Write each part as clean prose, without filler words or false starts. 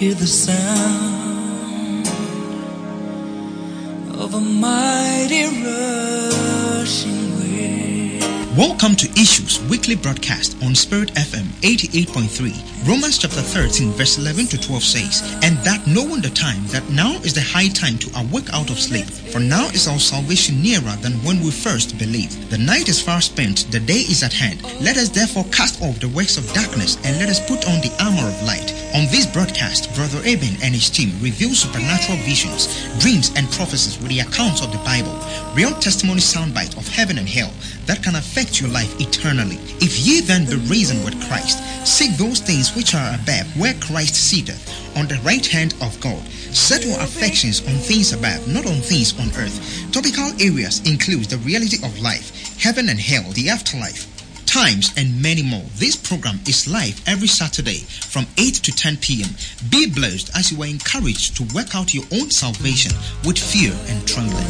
hear the sound of a mighty rushing wind. Welcome to Issues Weekly Broadcast on Spirit FM 88.3. Romans chapter 13 verse 11 to 12 says, "And that knowing the time, that now is the high time to awake out of sleep. For now is our salvation nearer than when we first believed. The night is far spent, the day is at hand. Let us therefore cast off the works of darkness, and let us put on the armor of light." On this broadcast, Brother Eben and his team reveal supernatural visions, dreams, and prophecies with the accounts of the Bible, real testimony soundbite of heaven and hell that can affect your life eternally. If ye then be risen with Christ, seek those things which are above, where Christ sitteth on the right hand of God. Set your affections on things above, not on things on earth. Topical areas include the reality of life, heaven and hell, the afterlife, times, and many more. This program is live every Saturday from 8 to 10 p.m. Be blessed as you are encouraged to work out your own salvation with fear and trembling.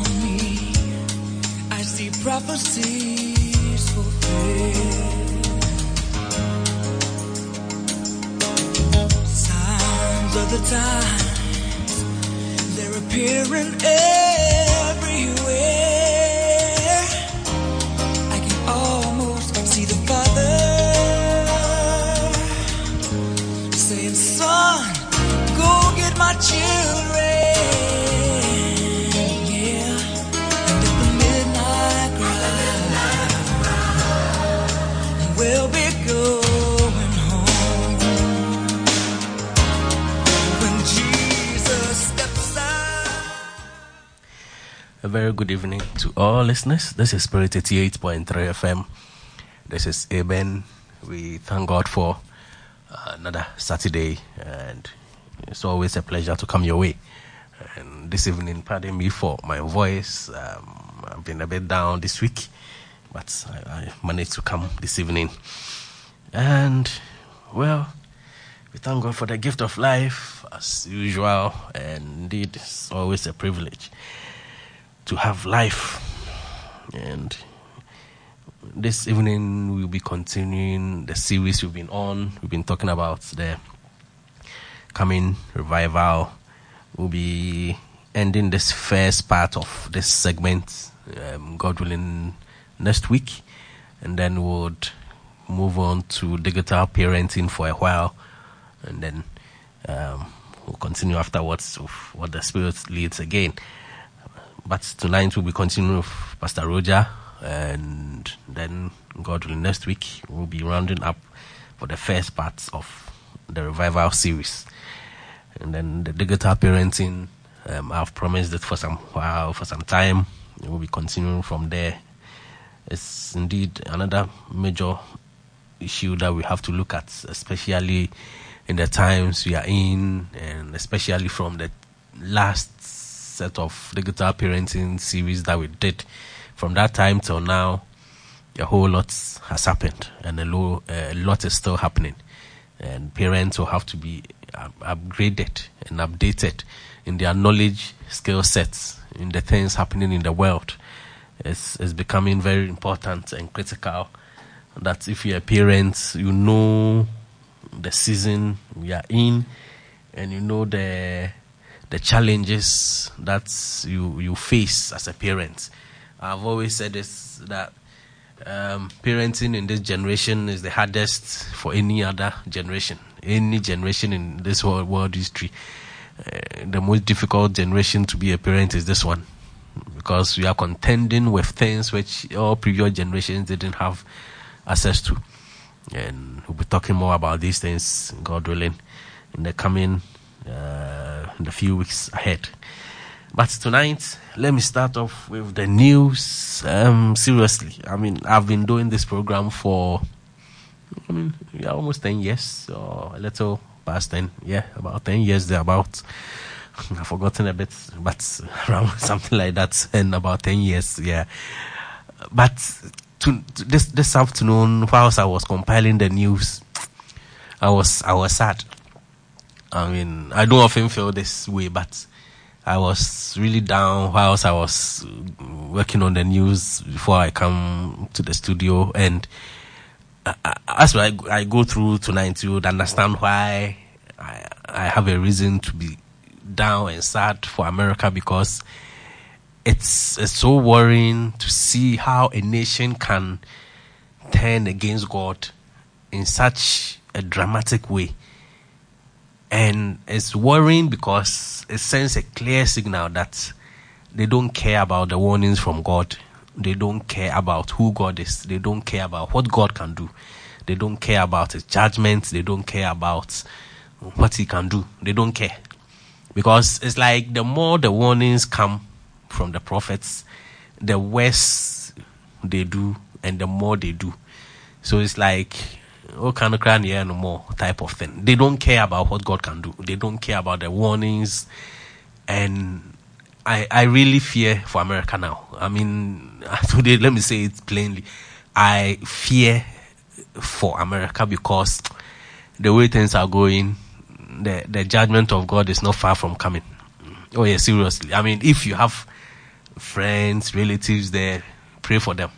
I see prophecies fulfilled. Of the times, they're appearing everywhere. I can almost see the Father saying, "Son, go get my children." Yeah, and at the midnight cry, we'll be going home. A very good evening to all listeners. This is Spirit 88.3 FM. This is Eben. We thank God for another Saturday, and it's always a pleasure to come your way. And this evening, pardon me for my voice. I've been a bit down this week, but I managed to come this evening. And, well, we thank God for the gift of life, as usual, and indeed, it's always a privilege to have life. And this evening we'll be continuing the series we've been on. We've been talking about the coming revival. We'll be ending this first part of this segment, God willing, next week, and then we'll move on to digital parenting for a while, and then we'll continue afterwards with what the Spirit leads again. But tonight we'll be continuing with Pastor Roger, and then God willing, next week we'll be rounding up for the first part of the revival series. And then the digital parenting, I've promised it for some while, for some time. We'll be continuing from there. It's indeed another major issue that we have to look at, especially in the times we are in, and especially from the last set of digital parenting series that we did. From that time till now, a whole lot has happened, and a lot is still happening, and parents will have to be upgraded and updated in their knowledge, skill sets, in the things happening in the world. It's becoming very important and critical that if you're a parent, you know the season we are in, and you know the challenges that you face as a parent. I've always said this, that parenting in this generation is the hardest for any other generation. Any generation in this world history, the most difficult generation to be a parent is this one, because we are contending with things which all previous generations didn't have access to. And we'll be talking more about these things, God willing, in the coming in the few weeks ahead. But tonight, let me start off with the news. Seriously, I've been doing this program for almost 10 years, or a little past 10. Yeah, about 10 years thereabout. I've forgotten a bit, but around something like that, and about 10 years, yeah. But this afternoon, whilst I was compiling the news, I was sad. I don't often feel this way, but I was really down whilst I was working on the news before I come to the studio. And as I go through tonight, you would understand why I have a reason to be down and sad for America, because it's so worrying to see how a nation can turn against God in such a dramatic way. And it's worrying because it sends a clear signal that they don't care about the warnings from God. They don't care about who God is. They don't care about what God can do. They don't care about his judgments. They don't care about what he can do. They don't care. Because it's like the more the warnings come from the prophets, the worse they do and the more they do. So it's like, oh, can cry no more type of thing. They don't care about what God can do. They don't care about the warnings. And I really fear for America now. I mean, today, let me say it plainly. I fear for America because the way things are going, the judgment of God is not far from coming. Oh yeah, seriously. I mean, if you have friends, relatives there, pray for them.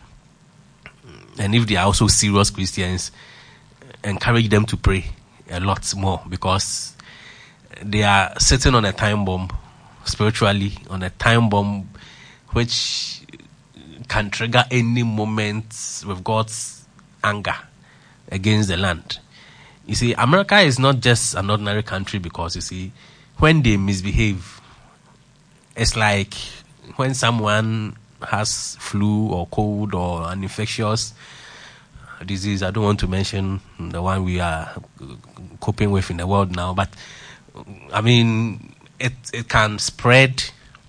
And if they are also serious Christians, encourage them to pray a lot more, because they are sitting on a time bomb, spiritually, on a time bomb which can trigger any moment with God's anger against the land. You see, America is not just an ordinary country, because you see, when they misbehave, it's like when someone has flu or cold or an infectious disease. I don't want to mention the one we are coping with in the world now, but I mean, it can spread,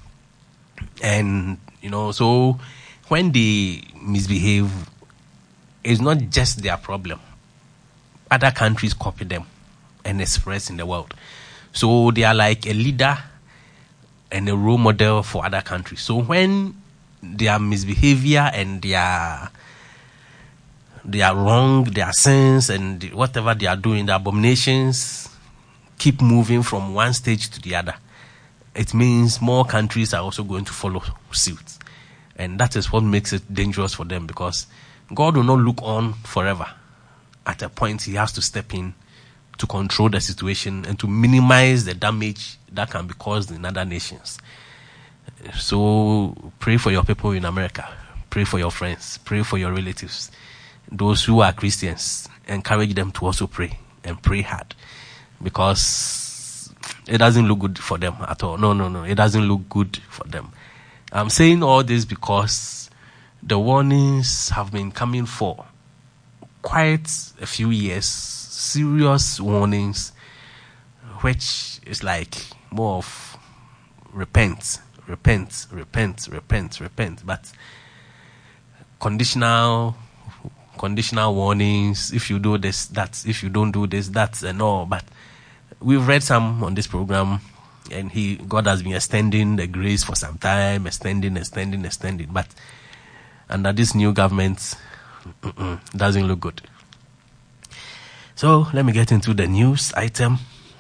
and so when they misbehave, it's not just their problem. Other countries copy them and express in the world. So they are like a leader and a role model for other countries. So when their misbehavior and their wrong, their sins, and whatever they are doing, the abominations keep moving from one stage to the other, it means more countries are also going to follow suit. And that is what makes it dangerous for them, because God will not look on forever. At a point, he has to step in to control the situation and to minimize the damage that can be caused in other nations. So pray for your people in America. Pray for your friends. Pray for your relatives. Those who are Christians, encourage them to also pray, and pray hard, because it doesn't look good for them at all. No. It doesn't look good for them. I'm saying all this because the warnings have been coming for quite a few years, serious warnings, which is like more of repent, but conditional warnings. If you do this, that. If you don't do this, that, and all. But we've read some on this program, and God has been extending the grace for some time, extending. But under this new government, doesn't look good. So let me get into the news item.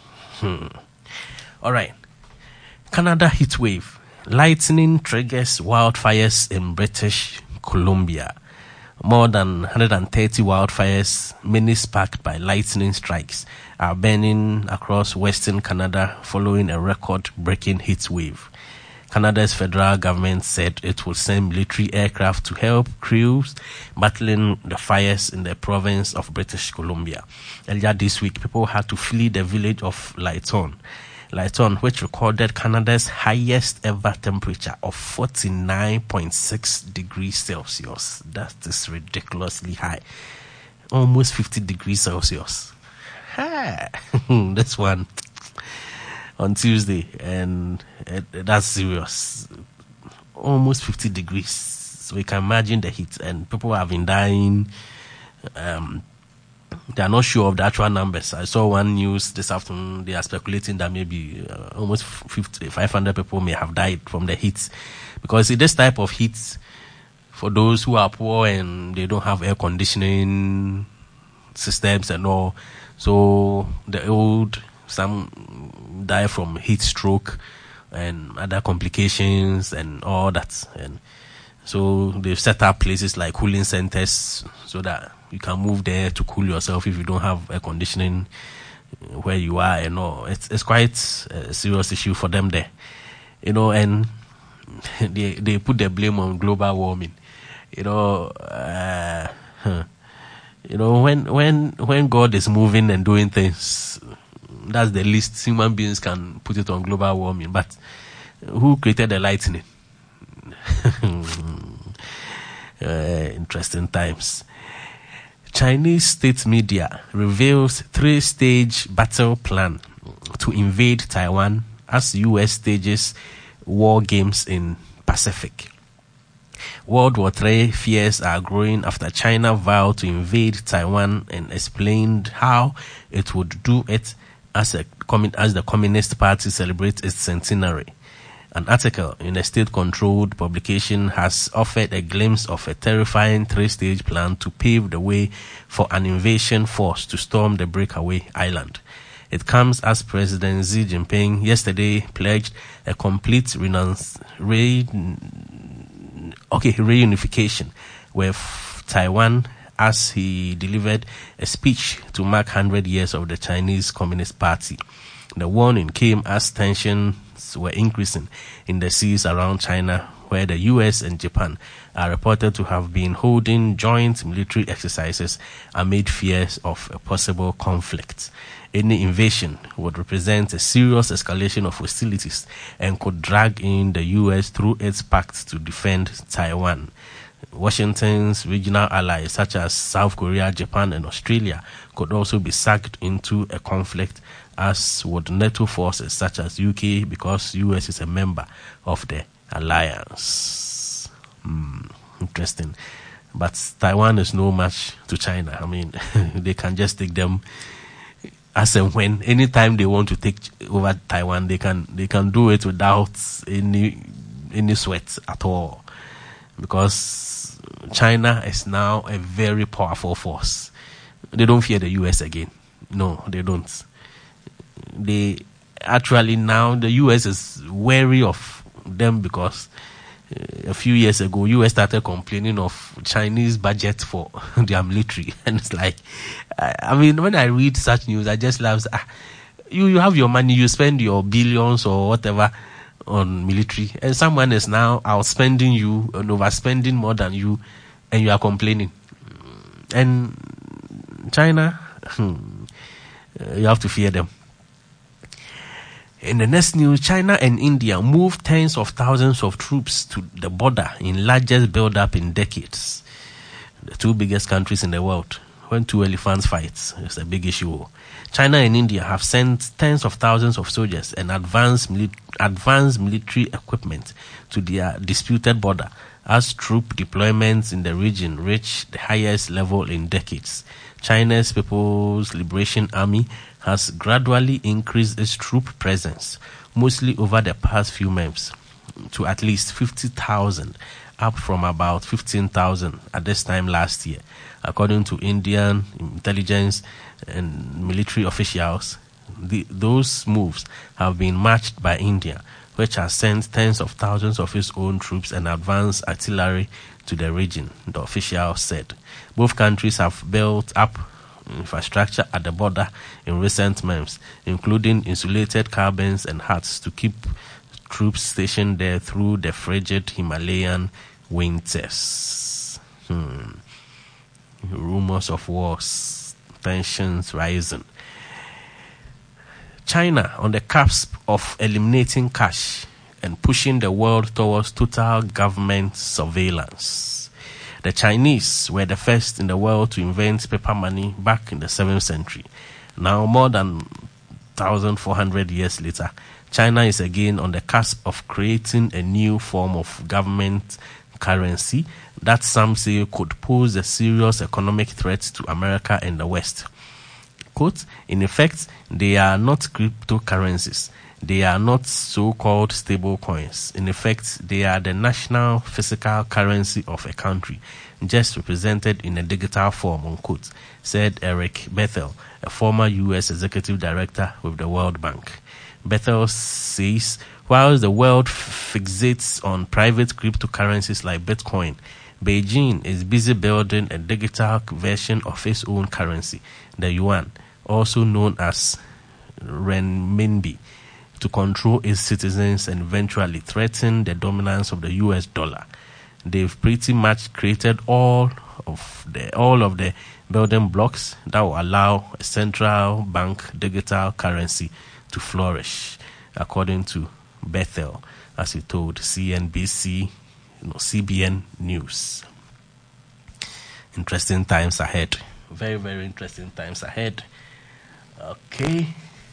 All right. Canada heat wave. Lightning triggers wildfires in British Columbia. More than 130 wildfires, many sparked by lightning strikes, are burning across Western Canada following a record-breaking heat wave. Canada's federal government said it will send military aircraft to help crews battling the fires in the province of British Columbia. Earlier this week, people had to flee the village of Layton, which recorded Canada's highest ever temperature of 49.6 degrees Celsius. That is ridiculously high. Almost 50 degrees Celsius. This one on Tuesday, and that's serious. Almost 50 degrees. So you can imagine the heat, and people have been dying. They are not sure of the actual numbers. I saw one news this afternoon. They are speculating that maybe almost 500 people may have died from the heat. Because see, this type of heat, for those who are poor and they don't have air conditioning systems and all, so the old, some die from heat stroke and other complications and all that. And so they've set up places like cooling centers so that you can move there to cool yourself if you don't have air conditioning where you are and all. It's quite a serious issue for them there, and they put the blame on global warming. When God is moving and doing things, that's the least human beings can put it on global warming. But who created the lightning? Interesting times. Chinese state media reveals 3-stage battle plan to invade Taiwan as U.S. stages war games in Pacific. World War III fears are growing after China vowed to invade Taiwan and explained how it would do it as the Communist Party celebrates its centenary. An article in a state-controlled publication has offered a glimpse of a terrifying 3-stage plan to pave the way for an invasion force to storm the breakaway island. It comes as President Xi Jinping yesterday pledged a complete reunification with Taiwan as he delivered a speech to mark 100 years of the Chinese Communist Party. The warning came as tensions were increasing in the seas around China, where the US and Japan are reported to have been holding joint military exercises amid fears of a possible conflict. Any invasion would represent a serious escalation of hostilities and could drag in the US through its pact to defend Taiwan. Washington's regional allies such as South Korea, Japan, and Australia could also be sucked into a conflict, as would NATO forces such as UK, because US is a member of the alliance. Interesting. But Taiwan is no match to China. I mean, they can just take them as and when, anytime they want to take over Taiwan, they can do it without any sweat at all, because China is now a very powerful force. They don't fear the US again. No, they don't. They actually, now the US is wary of them, because a few years ago, US started complaining of Chinese budget for their military. And it's like, I mean, when I read such news, I just laugh. You have your money, you spend your billions or whatever on military, and someone is now outspending you and overspending more than you, and you are complaining. And China, you have to fear them. In the next news, China and India moved tens of thousands of troops to the border in largest build-up in decades. The two biggest countries in the world. When two elephants fight, it's a big issue. China and India have sent tens of thousands of soldiers and advanced military equipment to their disputed border as troop deployments in the region reach the highest level in decades. China's People's Liberation Army has gradually increased its troop presence, mostly over the past few months, to at least 50,000, up from about 15,000 at this time last year. According to Indian intelligence and military officials, those moves have been matched by India, which has sent tens of thousands of its own troops and advanced artillery to the region, the officials said. Both countries have built up infrastructure at the border in recent months, including insulated cabins and huts to keep troops stationed there through the frigid Himalayan winters. Rumors of wars, tensions rising. China on the cusp of eliminating cash and pushing the world towards total government surveillance. The Chinese were the first in the world to invent paper money back in the 7th century. Now, more than 1,400 years later, China is again on the cusp of creating a new form of government currency that some say could pose a serious economic threat to America and the West. Quote, in effect, they are not cryptocurrencies. They are not so-called stable coins. In effect, they are the national physical currency of a country, just represented in a digital form, unquote, said Eric Bethel, a former U.S. executive director with the World Bank. Bethel says, while the world fixates on private cryptocurrencies like Bitcoin, Beijing is busy building a digital version of its own currency, the yuan, also known as renminbi, to control its citizens and eventually threaten the dominance of the US dollar. They've pretty much created all of the building blocks that will allow a central bank digital currency to flourish, according to Bethel, as he told CNBC, CBN News. Interesting times ahead. Very, very interesting times ahead. Okay.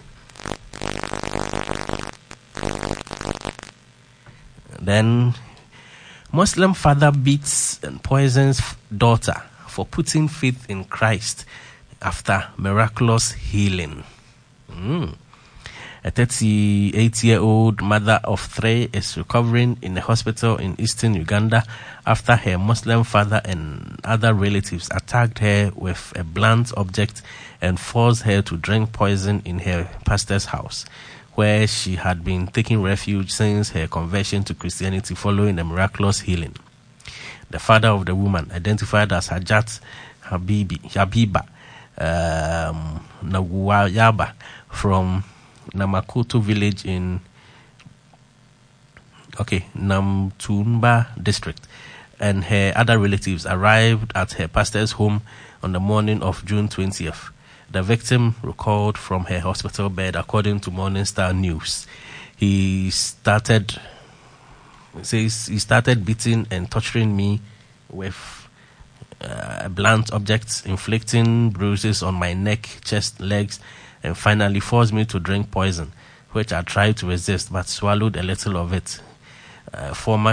Then, Muslim father beats and poisons daughter for putting faith in Christ after miraculous healing. A 38-year-old mother of 3 is recovering in a hospital in eastern Uganda after her Muslim father and other relatives attacked her with a blunt object and forced her to drink poison in her pastor's house, where she had been taking refuge since her conversion to Christianity following a miraculous healing. The father of the woman, identified as Hajat Habiba Nawayaba from Namakoto village in Namtumba district, and her other relatives arrived at her pastor's home on the morning of June 20th. The victim recalled from her hospital bed, according to Morning Star News. He started beating and torturing me with blunt objects, inflicting bruises on my neck, chest, legs, and finally forced me to drink poison, which I tried to resist but swallowed a little of it. A former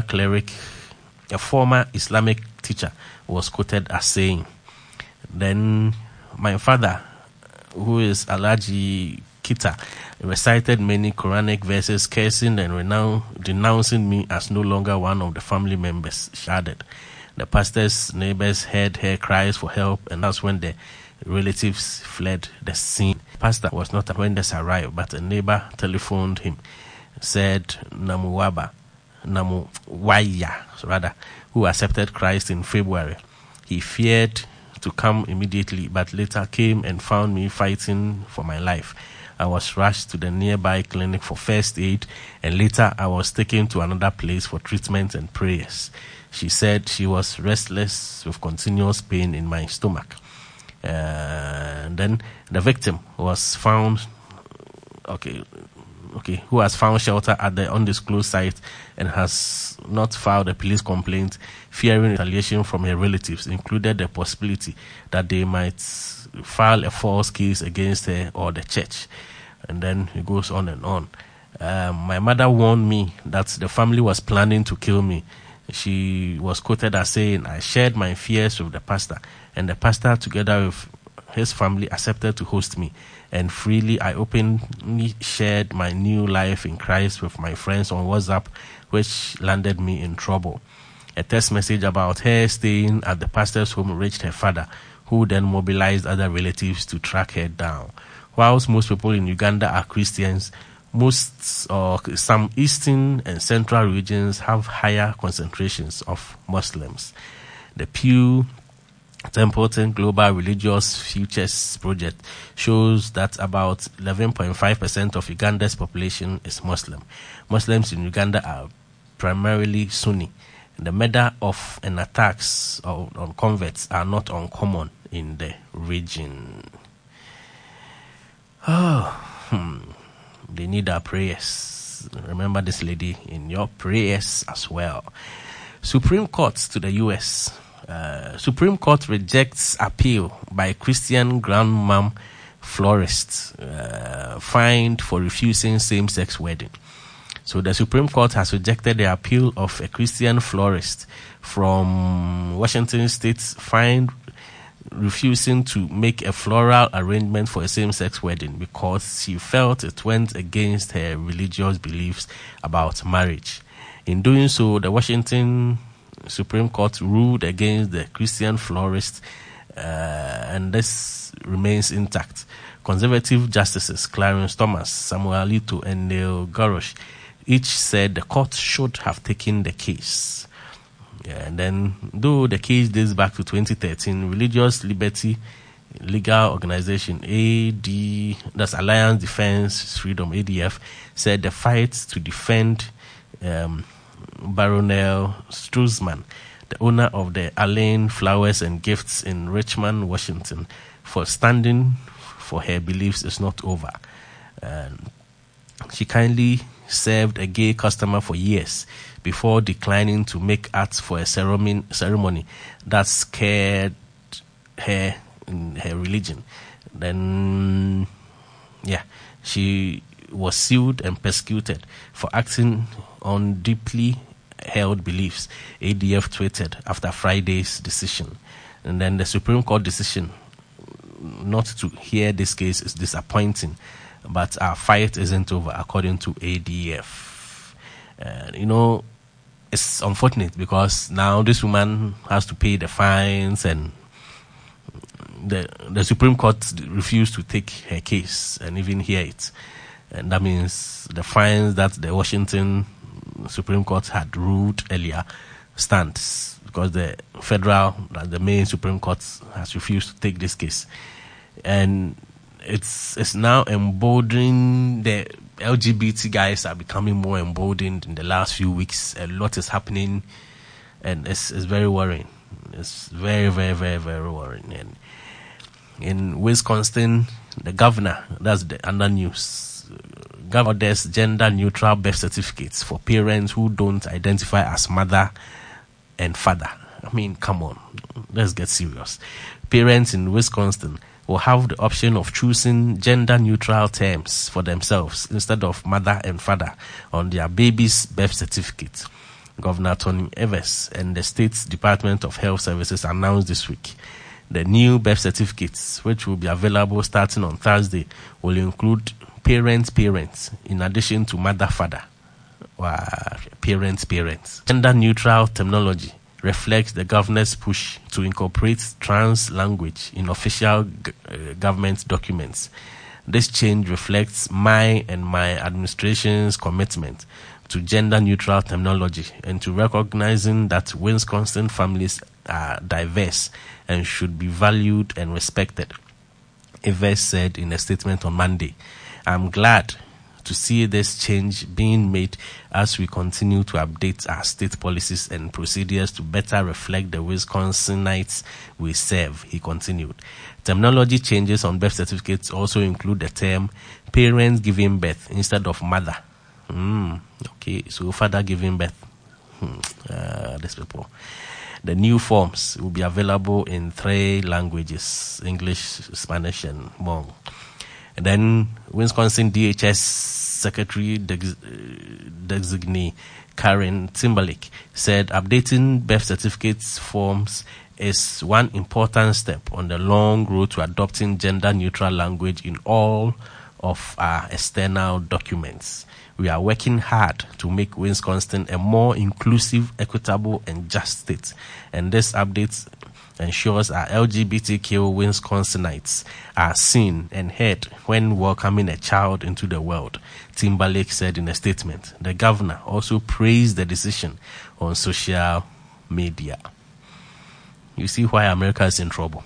Islamic teacher was quoted as saying. Then my father, who is Alhaji Kita, recited many Quranic verses, cursing and denouncing me as no longer one of the family members, shouted. The pastor's neighbors heard her cries for help, and that's when the relatives fled the scene. The pastor was not when this arrived, but a neighbor telephoned him, said Namuwaya, who accepted Christ in February. He feared to come immediately, but later came and found me fighting for my life. I was rushed to the nearby clinic for first aid, and later I was taken to another place for treatment and prayers. She said she was restless with continuous pain in my stomach. And then the victim was found, who has found shelter at the undisclosed site and has not filed a police complaint, fearing retaliation from her relatives, included the possibility that they might file a false case against her or the church. And then it goes on and on. My mother warned me that the family was planning to kill me. She was quoted as saying, I shared my fears with the pastor, and the pastor, together with his family, accepted to host me. And freely I openly shared my new life in Christ with my friends on WhatsApp, which landed me in trouble. A text message about her staying at the pastor's home reached her father, who then mobilized other relatives to track her down. Whilst most people in Uganda are Christians, some eastern and central regions have higher concentrations of Muslims. The Pew Templeton Global Religious Futures Project shows that about 11.5% of Uganda's population is Muslim. Muslims in Uganda are primarily Sunni. The murder of and attacks on converts are not uncommon in the region. They need our prayers. Remember this lady in your prayers as well. Supreme Court to the U.S. Supreme Court rejects appeal by Christian grandmom florist fined for refusing same-sex wedding. So the Supreme Court has rejected the appeal of a Christian florist from Washington State fined refusing to make a floral arrangement for a same-sex wedding because she felt it went against her religious beliefs about marriage. In doing so, the Washington Supreme Court ruled against the Christian florist, and this remains intact. Conservative justices Clarence Thomas, Samuel Alito, and Neil Gorsuch each said the court should have taken the case. And then, though the case dates back to 2013, Religious Liberty legal organization that's Alliance Defense Freedom, ADF, said the fight to defend Baronel Strussman, the owner of the Alain Flowers and Gifts in Richmond, Washington, for standing for her beliefs is not over. She kindly served a gay customer for years before declining to make art for a ceremony that scared her in her religion. Then, she was sued and persecuted for acting on deeply held beliefs, ADF tweeted after Friday's decision. And then the Supreme Court decision not to hear this case is disappointing, but our fight isn't over, according to ADF. It's unfortunate because now this woman has to pay the fines, and the Supreme Court refused to take her case and even hear it. And that means the fines that the Washington Supreme Court had ruled earlier stands, because the main Supreme Court has refused to take this case. And it's now emboldening. The LGBT guys are becoming more emboldened in the last few weeks. A lot is happening, and it's very worrying. It's very, very, very, very worrying. And in Wisconsin, the governor, that's the under news, orders gender-neutral birth certificates for parents who don't identify as mother and father. I mean, come on, let's get serious. Parents in Wisconsin will have the option of choosing gender-neutral terms for themselves instead of mother and father on their baby's birth certificate. Governor Tony Evers and the state's Department of Health Services announced this week. The new birth certificates, which will be available starting on Thursday, will include parents in addition to mother-father. Parents. Gender-neutral terminology reflects the governor's push to incorporate trans language in official government documents. This change reflects my administration's commitment to gender-neutral terminology and to recognizing that Wisconsin families are diverse and should be valued and respected, Evers said in a statement on Monday. I'm glad to see this change being made as we continue to update our state policies and procedures to better reflect the Wisconsinites we serve, he continued. Terminology changes on birth certificates also include the term parents giving birth instead of mother. Okay, so father giving birth. These people. The new forms will be available in 3 languages, English, Spanish, and Hmong. And then Wisconsin DHS Secretary Designee Karen Timberlake said updating birth certificates forms is one important step on the long road to adopting gender-neutral language in all of our external documents. We are working hard to make Wisconsin a more inclusive, equitable, and just state. And this update ensures our LGBTQ Wisconsinites are seen and heard when welcoming a child into the world, Timberlake said in a statement. The governor also praised the decision on social media. You see why America is in trouble.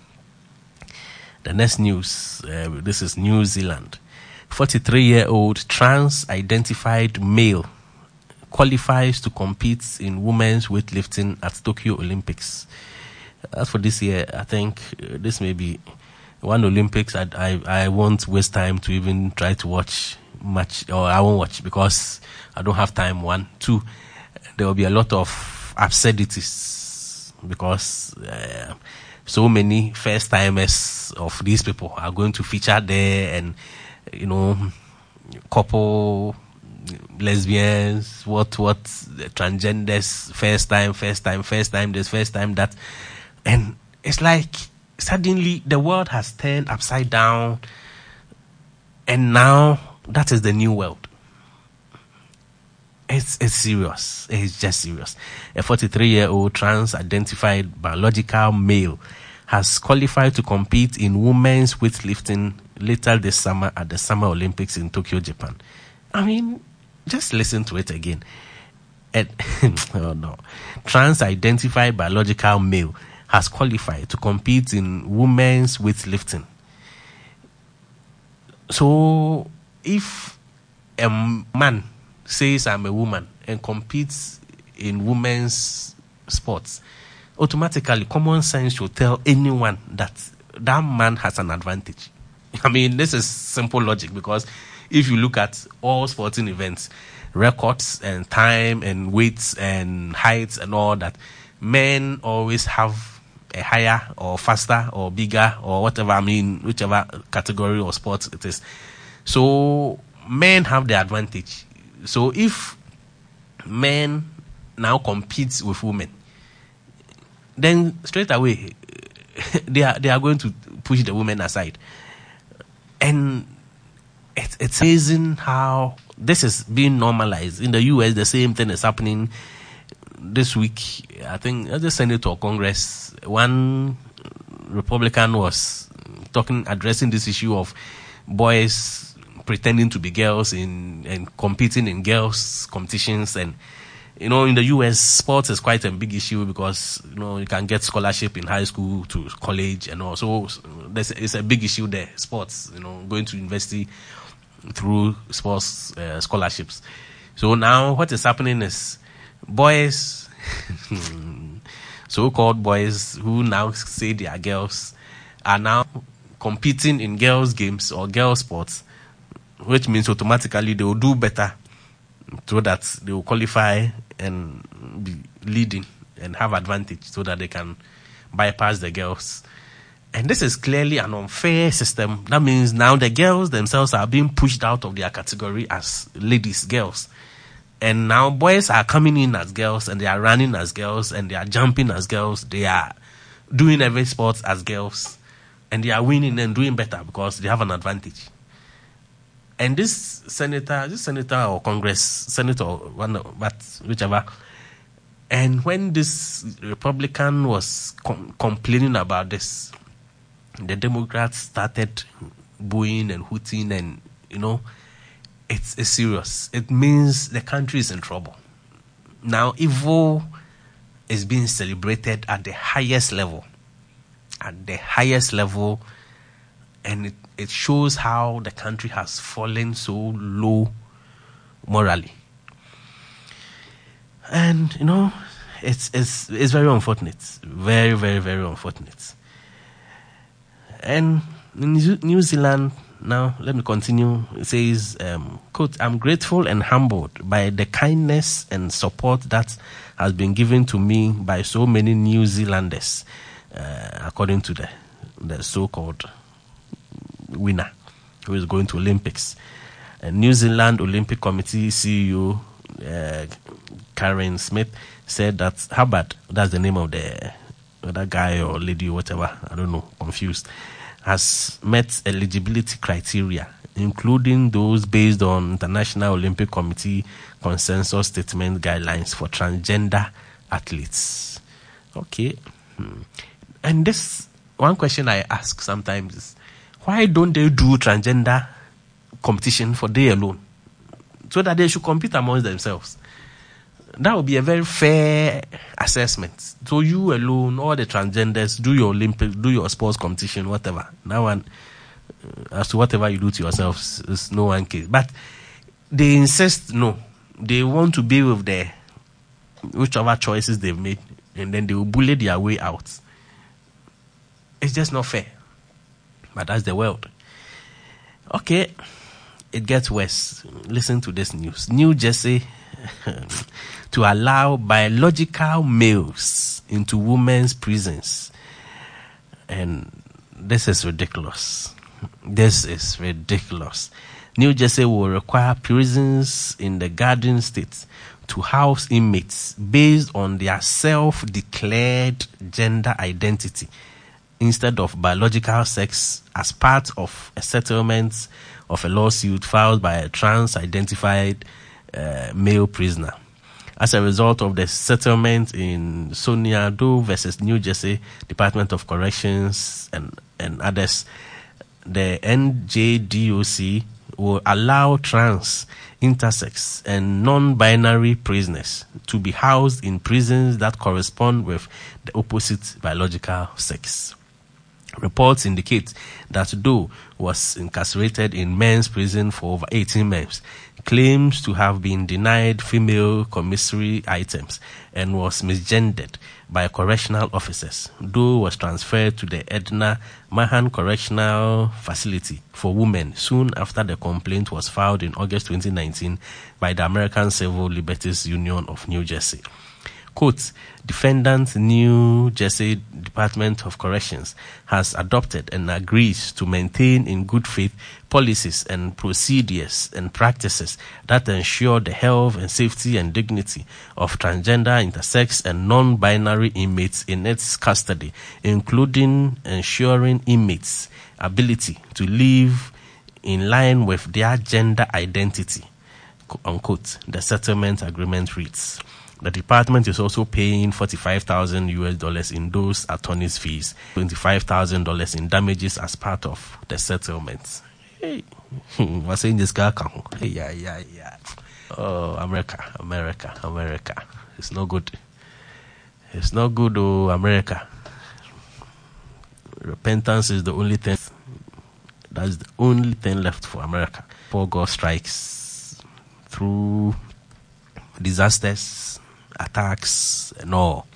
The next news, this is New Zealand. 43-year-old trans-identified male qualifies to compete in women's weightlifting at Tokyo Olympics. As for this year, I think this may be one Olympics I won't waste time to even try to watch much, or I won't watch because I don't have time. 1, 2, there will be a lot of absurdities because so many first timers of these people are going to feature there, and couple lesbians, transgenders, first time, this, first time that. And it's like suddenly the world has turned upside down, and now that is the new world. It's serious. It's just serious. A 43-year-old trans-identified biological male has qualified to compete in women's weightlifting later this summer at the Summer Olympics in Tokyo, Japan. I mean, just listen to it again. Oh no. Trans-identified biological male has qualified to compete in women's weightlifting. So if a man says I'm a woman and competes in women's sports, automatically common sense should tell anyone that that man has an advantage. I mean, this is simple logic, because if you look at all sporting events, records and time and weights and heights and all that, men always have a higher or faster or bigger or whatever, I mean, whichever category or sport it is. So men have the advantage. So if men now compete with women, then straight away they are going to push the women aside. And it's amazing how this is being normalized. In the US, the same thing is happening. This week, I think as a Senate or Congress, one Republican was addressing this issue of boys pretending to be girls and competing in girls' competitions. And you know, in the US, sports is quite a big issue, because you know you can get scholarship in high school to college and all. So it's a big issue there. Sports, you know, going to university through sports scholarships. So now what is happening is boys, so-called boys who now say they are girls, are now competing in girls' games or girls' sports, which means automatically they will do better, so that they will qualify and be leading and have advantage, so that they can bypass the girls. And this is clearly an unfair system. That means now the girls themselves are being pushed out of their category as ladies, girls. And now boys are coming in as girls, and they are running as girls, and they are jumping as girls. They are doing every sport as girls, and they are winning and doing better because they have an advantage. And this senator or Congress, senator, but whichever. And when this Republican was complaining about this, the Democrats started booing and hooting, and you know, it's serious. It means the country is in trouble. Now, evil is being celebrated at the highest level. At the highest level, and it shows how the country has fallen so low morally. And you know, it's very unfortunate. Very, very, very unfortunate. And in New Zealand, now let me continue. It says, quote, "I'm grateful and humbled by the kindness and support that has been given to me by so many New Zealanders," according to the so-called winner who is going to Olympics. And New Zealand Olympic Committee CEO Karen Smith said that Hubbard, that's the name of the other guy or lady or whatever, I don't know, confused, has met eligibility criteria, including those based on International Olympic Committee consensus statement guidelines for transgender athletes. Okay. And this one question I ask sometimes is, why don't they do transgender competition for they alone, so that they should compete amongst themselves? That would be a very fair assessment. So you alone, all the transgenders, do your Olympics, do your sports competition, whatever. That one, as to whatever you do to yourselves, is no one case. But they insist, no, they want to be with the whichever choices they've made, and then they will bully their way out. It's just not fair. But that's the world. Okay, it gets worse. Listen to this news. New Jersey to allow biological males into women's prisons. And this is ridiculous. This is ridiculous. New Jersey will require prisons in the Garden State to house inmates based on their self-declared gender identity instead of biological sex, as part of a settlement of a lawsuit filed by a trans-identified male prisoner. As a result of the settlement in Sonia Doe versus New Jersey Department of Corrections and others, the NJDOC will allow trans, intersex, and non-binary prisoners to be housed in prisons that correspond with the opposite biological sex. Reports indicate that Doe was incarcerated in men's prison for over 18 months, claims to have been denied female commissary items, and was misgendered by correctional officers. Doe was transferred to the Edna Mahan Correctional Facility for Women soon after the complaint was filed in August 2019 by the American Civil Liberties Union of New Jersey. Quote, defendant New Jersey Department of Corrections has adopted and agrees to maintain in good faith policies and procedures and practices that ensure the health and safety and dignity of transgender, intersex, and non-binary inmates in its custody, including ensuring inmates' ability to live in line with their gender identity, unquote, the settlement agreement reads. The department is also paying $45,000 in those attorney's fees, $25,000 in damages as part of the settlement. Hey, what's in this guy? Yeah. Oh, America. It's no good. It's not good, oh, America. Repentance is the only thing. That's the only thing left for America. Before God strikes through disasters, attacks, and all.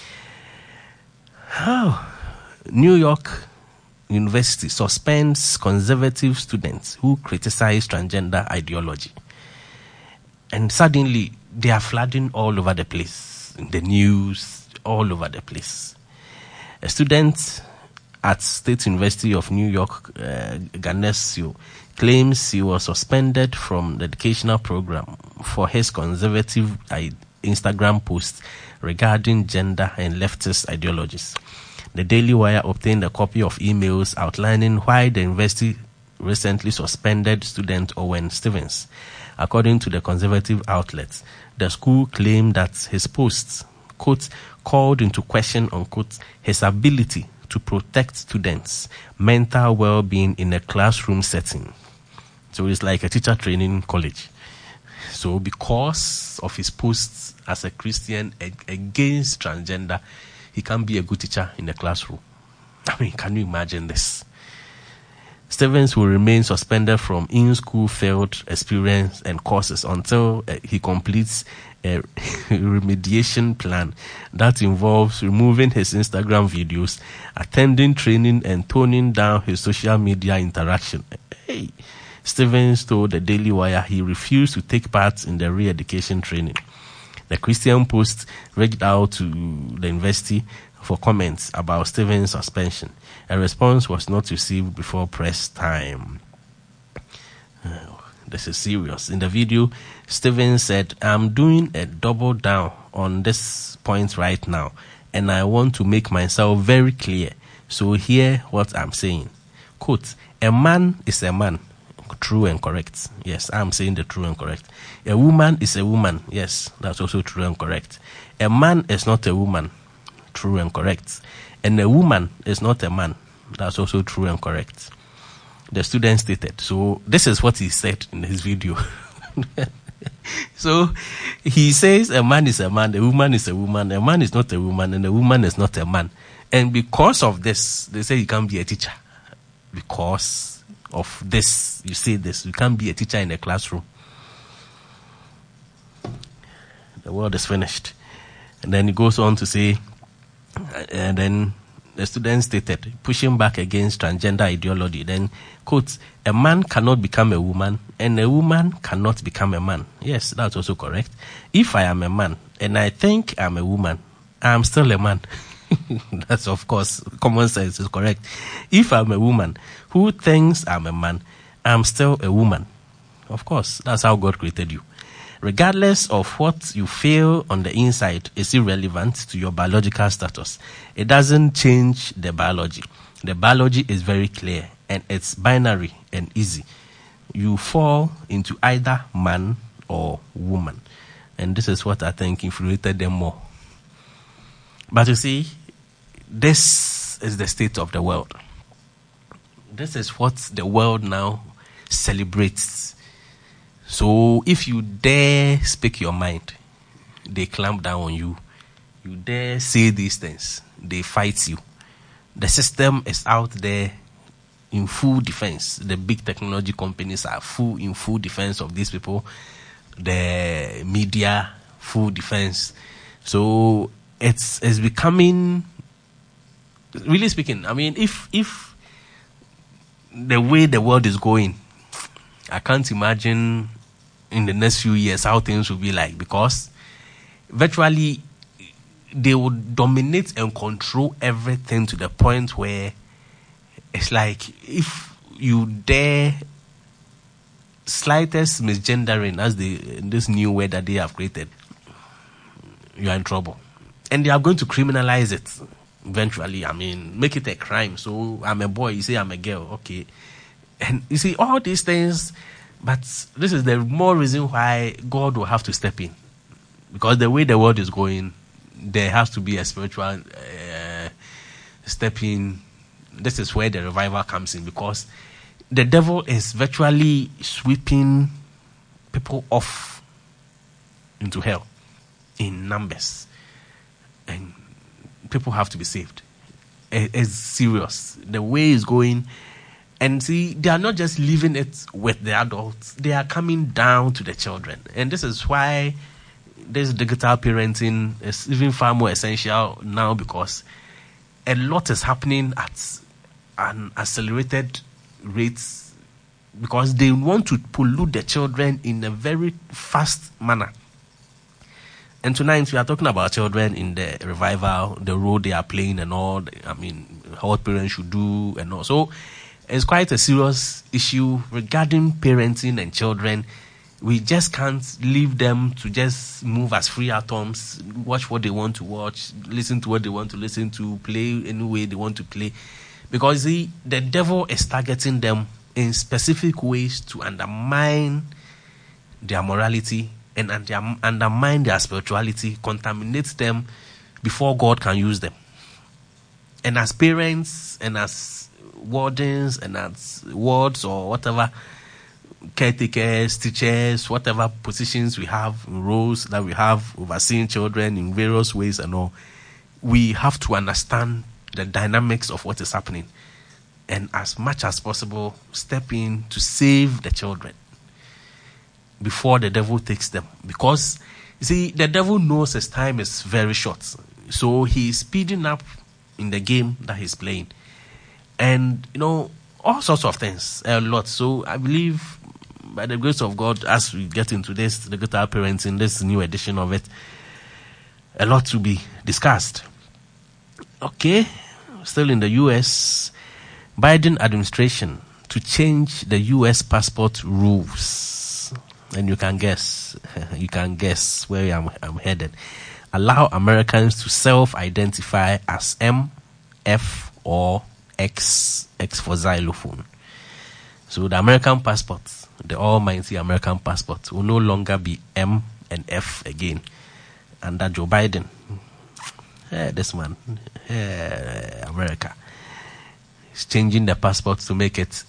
New York University suspends conservative students who criticize transgender ideology. And suddenly, they are flooding all over the place, in the news, all over the place. A student at State University of New York, Ganesio, claims he was suspended from the educational program for his conservative Instagram posts regarding gender and leftist ideologies. The Daily Wire obtained a copy of emails outlining why the university recently suspended student Owen Stevens. According to the conservative outlets, the school claimed that his posts, quote, called into question, unquote, his ability to protect students' mental well-being in a classroom setting. So it's like a teacher training college. So because of his posts as a Christian against transgender, he can't be a good teacher in the classroom. I mean, can you imagine this? Stevens will remain suspended from in-school field experience and courses until he completes a remediation plan that involves removing his Instagram videos, attending training, and toning down his social media interaction. Hey, Stevens told the Daily Wire he refused to take part in the re-education training. The Christian Post reached out to the university for comments about Stevens' suspension. A response was not received before press time. This is serious. In the video, Stevens said, I'm doing a double down on this point right now, and I want to make myself very clear. So hear what I'm saying. Quote, a man is a man. True and correct. Yes, I'm saying the true and correct. A woman is a woman. Yes, that's also true and correct. A man is not a woman. True and correct. And a woman is not a man. That's also true and correct. The student stated. So this is what he said in his video. So he says a man is a man, a woman is a woman, a man is not a woman, and a woman is not a man. And because of this, they say you can't be a teacher. Because of this, you say this, you can't be a teacher in a classroom. The world is finished. And then he goes on to say, and then the student stated, pushing back against transgender ideology, then, quote, a man cannot become a woman, and a woman cannot become a man. Yes, that's also correct. If I am a man, and I think I'm a woman, I'm still a man. That's, of course, common sense is correct. If I'm a woman who thinks I'm a man, I'm still a woman. Of course, that's how God created you. Regardless of what you feel on the inside is irrelevant to your biological status. It doesn't change the biology. The biology is very clear and it's binary and easy. You fall into either man or woman. And this is what I think infuriated them more. But you see, this is the state of the world. This is what the world now celebrates. So if you dare speak your mind, they clamp down on you. You dare say these things, they fight you. The system is out there in full defense. The big technology companies are in full defense of these people. The media, full defense. So it's becoming, really speaking, I mean, if the way the world is going, I can't imagine in the next few years how things will be like, because virtually they will dominate and control everything to the point where it's like if you dare slightest misgendering, as this new word that they have created, you are in trouble. And they are going to criminalize it eventually. I mean, make it a crime. So I'm a boy, you say I'm a girl, okay. And you see all these things, but this is the more reason why God will have to step in. Because the way the world is going, there has to be a spiritual step in. This is where the revival comes in, because the devil is virtually sweeping people off into hell in numbers. And people have to be saved. It's serious. The way is going. And see, they are not just leaving it with the adults. They are coming down to the children. And this is why this digital parenting is even far more essential now, because a lot is happening at an accelerated rate, because they want to pollute the children in a very fast manner. And tonight we are talking about children in the revival, the role they are playing and all. I mean, what parents should do and all. So it's quite a serious issue regarding parenting and children. We just can't leave them to just move as free atoms, watch what they want to watch, listen to what they want to listen to, play any way they want to play. Because the devil is targeting them in specific ways to undermine their morality and undermine their spirituality, contaminate them before God can use them. And as parents and as wardens and as wards or whatever, caretakers, teachers, whatever positions we have, roles that we have, overseeing children in various ways and all, we have to understand the dynamics of what is happening, and as much as possible step in to save the children before the devil takes them. Because you see, the devil knows his time is very short, so he is speeding up in the game that he's playing, and all sorts of things, a lot. So I believe by the grace of God, as we get into this digital parenting, this new edition of it, a lot to be discussed. Okay, still in the U.S., Biden administration to change the U.S. passport rules. And you can guess where I'm headed. Allow Americans to self-identify as M, F, or X for xylophone. So the American passport, the almighty American passport, will no longer be M and F again under Joe Biden. This man, America, is changing the passport to make it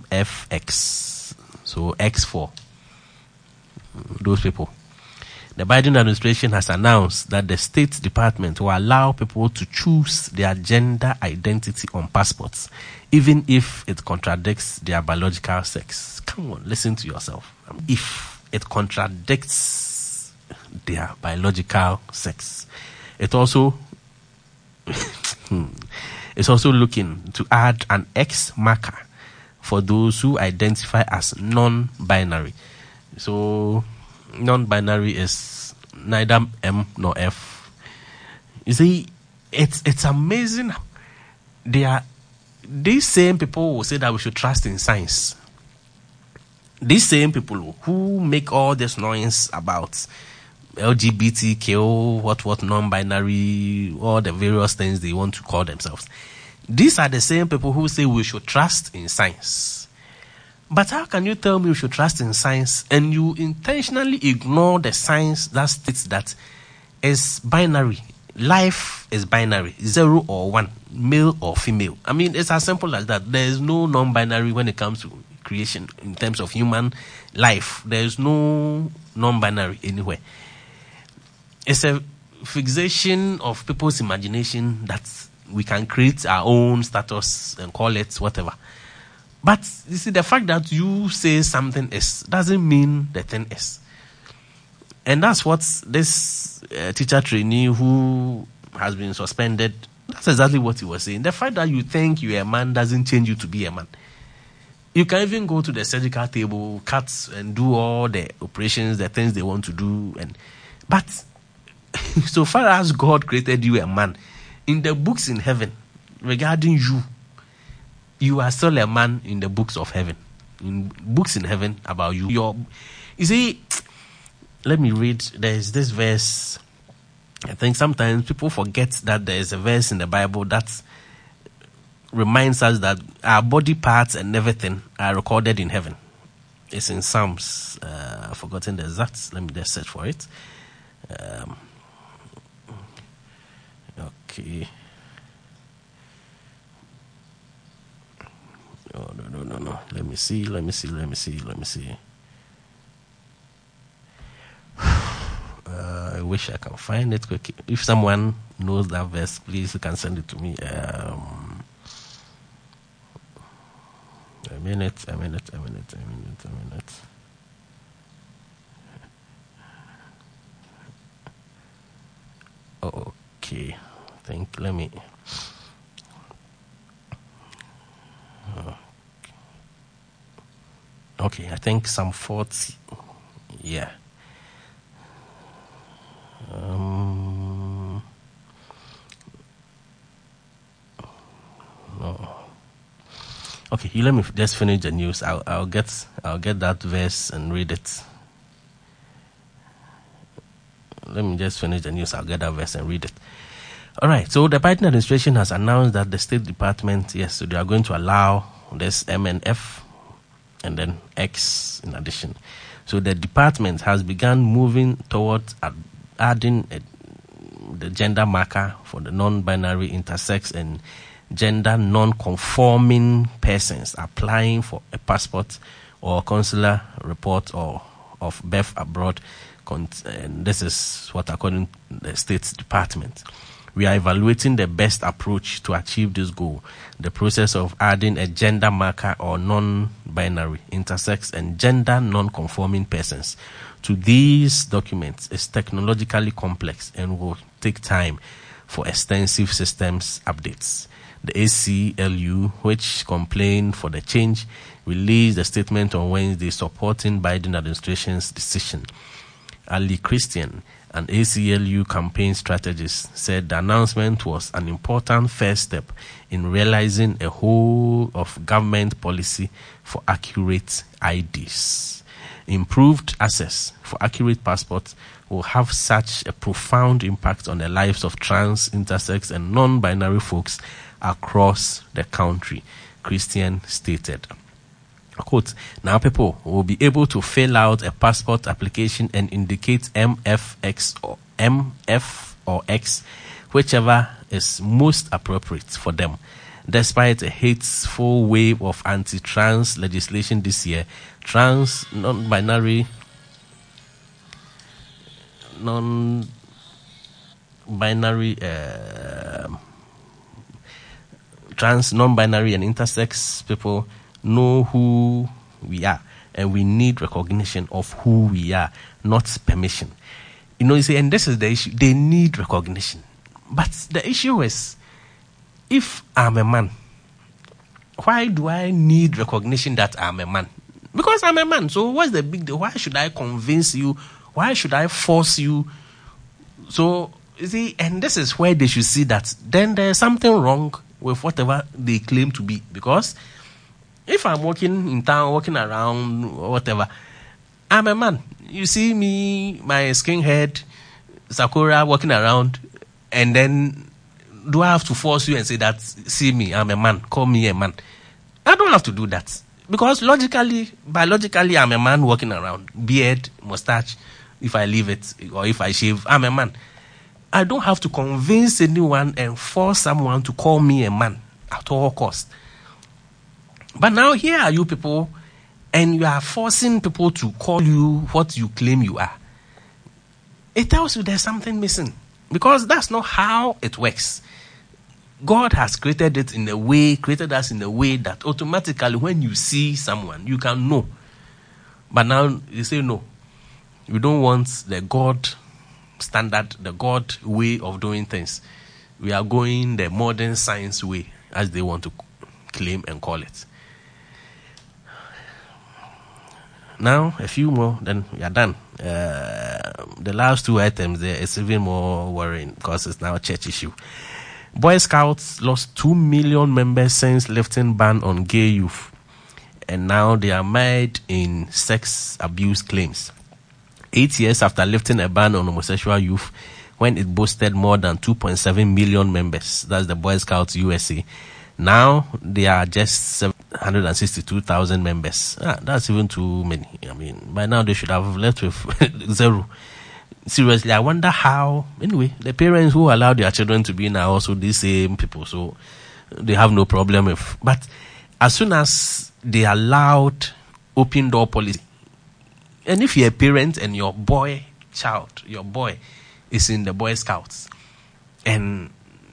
MFX. So X for those people. The Biden administration has announced that the State Department will allow people to choose their gender identity on passports, even if it contradicts their biological sex. Come on, listen to yourself. If it contradicts their biological sex. It also it's also looking to add an X marker for those who identify as non-binary. So non-binary is neither M nor F. You see, it's amazing. These same people will say that we should trust in science. These same people who make all this noise about LGBTQ, what non-binary, all the various things they want to call themselves. These are the same people who say we should trust in science. But how can you tell me we should trust in science and you intentionally ignore the science that states that it's binary? Life is binary, 0 or 1, male or female. I mean, it's as simple as that. There is no non-binary when it comes to creation, in terms of human life. There's no non-binary anywhere. It's a fixation of people's imagination that we can create our own status and call it whatever. But you see, the fact that you say something is doesn't mean the thing is. And that's what this teacher trainee who has been suspended, that's exactly what he was saying. The fact that you think you're a man doesn't change you to be a man. You can even go to the surgical table, cut and do all the operations, the things they want to do. But so far as God created you a man, in the books in heaven, regarding you, you are still a man in the books of heaven. In books in heaven about you. You see, let me read. There's this verse. I think sometimes people forget that there is a verse in the Bible that reminds us that our body parts and everything are recorded in heaven. It's in Psalms. I've forgotten the exact. Let me just search for it. Okay. Oh, no. Let me see. I wish I can find it quickly. If someone knows that verse, please, you can send it to me. A minute. Okay. Let me. Okay, I think Psalm 40. Yeah. No. Okay, you let me just finish the news. I'll get that verse and read it. Let me just finish the news. I'll get that verse and read it. All right. So the Biden administration has announced that the State Department, so they are going to allow this MNF and then X in addition. So the department has begun moving towards adding the gender marker for the non-binary, intersex, and gender non-conforming persons applying for a passport or consular report or of birth abroad. And this is what, according to the State Department. We are evaluating the best approach to achieve this goal. The process of adding a gender marker or non-binary, intersex, and gender non-conforming persons to these documents is technologically complex and will take time for extensive systems updates. The ACLU, which complained for the change, released a statement on Wednesday supporting Biden administration's decision. Ali Christian, an ACLU campaign strategist, said the announcement was an important first step in realizing a whole of government policy for accurate IDs. Improved access for accurate passports will have such a profound impact on the lives of trans, intersex, and non-binary folks across the country, Christian stated. Quote, now people will be able to fill out a passport application and indicate MF or X, whichever is most appropriate for them. Despite a hateful wave of anti-trans legislation this year, trans, non-binary and intersex people know who we are, and we need recognition of who we are, not permission. You see, and this is the issue. They need recognition. But the issue is, if I'm a man, why do I need recognition that I'm a man? Because I'm a man. So what's the big deal? Why should I convince you? Why should I force you? So, you see, and this is where they should see that then there's something wrong with whatever they claim to be. Because if I'm walking in town, walking around, whatever, I'm a man. You see me, my skinhead, Sakura, walking around, and then do I have to force you and say that, see me, I'm a man, call me a man? I don't have to do that. Because biologically, I'm a man walking around. Beard, mustache, if I leave it, or if I shave, I'm a man. I don't have to convince anyone and force someone to call me a man at all costs. But now here are you people and you are forcing people to call you what you claim you are, it tells you there's something missing, because that's not how it works. God has created us in a way that automatically when you see someone, you can know. But now you say no. You don't want the God standard, the God way of doing things. We are going the modern science way, as they want to claim and call it. Now, a few more, then we are done. The last two items there is even more worrying because it's now a church issue. Boy Scouts lost 2 million members since lifting ban on gay youth, and now they are mired in sex abuse claims. 8 years after lifting a ban on homosexual youth, when it boasted more than 2.7 million members, that's the Boy Scouts USA. Now they are just 762,000 members. That's even too many. I mean, by now they should have left with zero. Seriously, I wonder how. Anyway, the parents who allow their children to be in are also these same people, so they have no problem with. But as soon as they allowed open door policy, and if you're a parent and your boy is in the Boy Scouts, and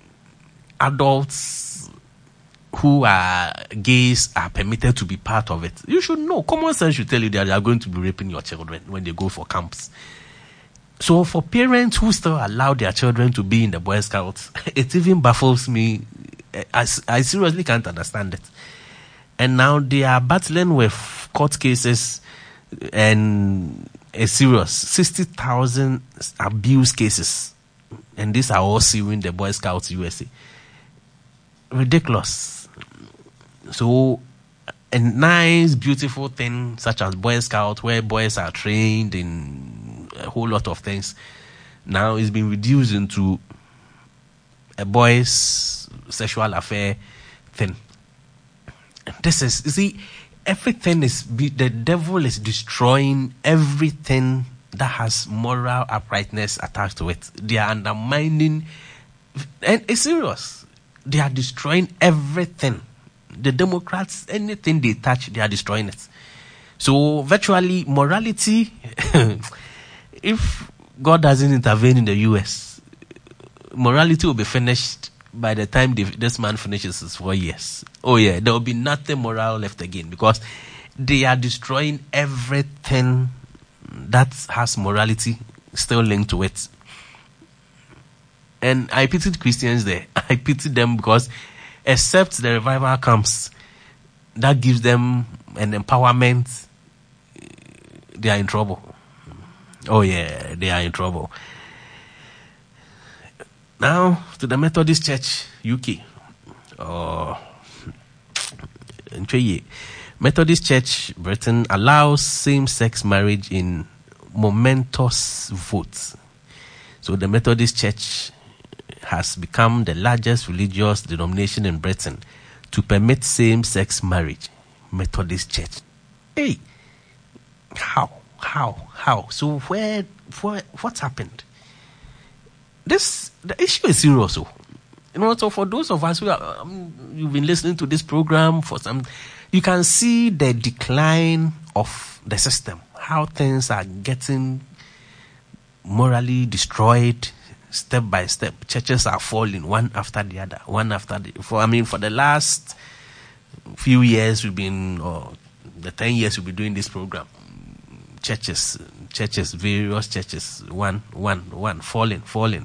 adults who are gays are permitted to be part of it, you should know. Common sense should tell you that they are going to be raping your children when they go for camps. So for parents who still allow their children to be in the Boy Scouts, it even baffles me. I seriously can't understand it. And now they are battling with court cases and a serious 60,000 abuse cases. And these are all suing the Boy Scouts USA. Ridiculous. So a nice, beautiful thing such as Boy Scouts, where boys are trained in a whole lot of things, now is being reduced into a boy's sexual affair thing. This is, you see, everything is, the devil is destroying everything that has moral uprightness attached to it. They are undermining, and it's serious. They are destroying everything. The Democrats, anything they touch, they are destroying it. So virtually, morality, if God doesn't intervene in the US, morality will be finished by the time this man finishes his 4 years. Oh yeah, there will be nothing moral left again, because they are destroying everything that has morality still linked to it. And I pity Christians there. I pity them, because except the revival comes, that gives them an empowerment, they are in trouble. Oh yeah, they are in trouble. Now to the Methodist Church UK. Methodist Church Britain allows same-sex marriage in momentous votes. So the Methodist Church has become the largest religious denomination in Britain to permit same-sex marriage. Methodist Church. Hey, how? So what happened? The issue is serious. So for those of us who are, you've been listening to this program for some, you can see the decline of the system, how things are getting morally destroyed step by step. Churches are falling one after the other, for the last few years we've been, or the 10 years we've been doing this program. Churches, various churches, one, falling.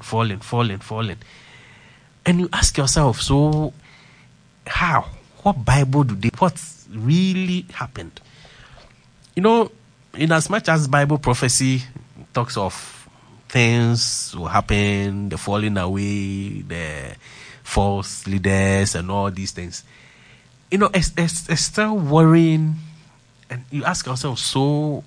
And you ask yourself, so how? What Bible what really happened? In as much as Bible prophecy talks of things will happen, the falling away, the false leaders and all these things, it's still worrying. And you ask yourself, so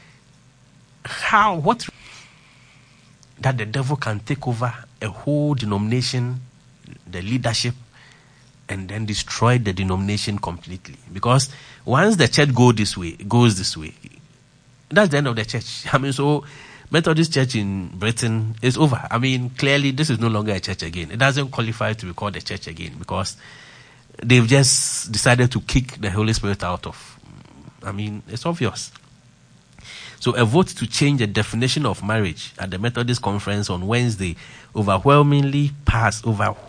what that the devil can take over a whole denomination, the leadership, and then destroy the denomination completely? Because once the church goes this way, that's the end of the church. So Methodist Church in Britain is over. Clearly this is no longer a church again. It doesn't qualify to be called a church again, because they've just decided to kick the Holy Spirit out of I mean, it's obvious. So a vote to change the definition of marriage at the Methodist Conference on Wednesday overwhelmingly passed.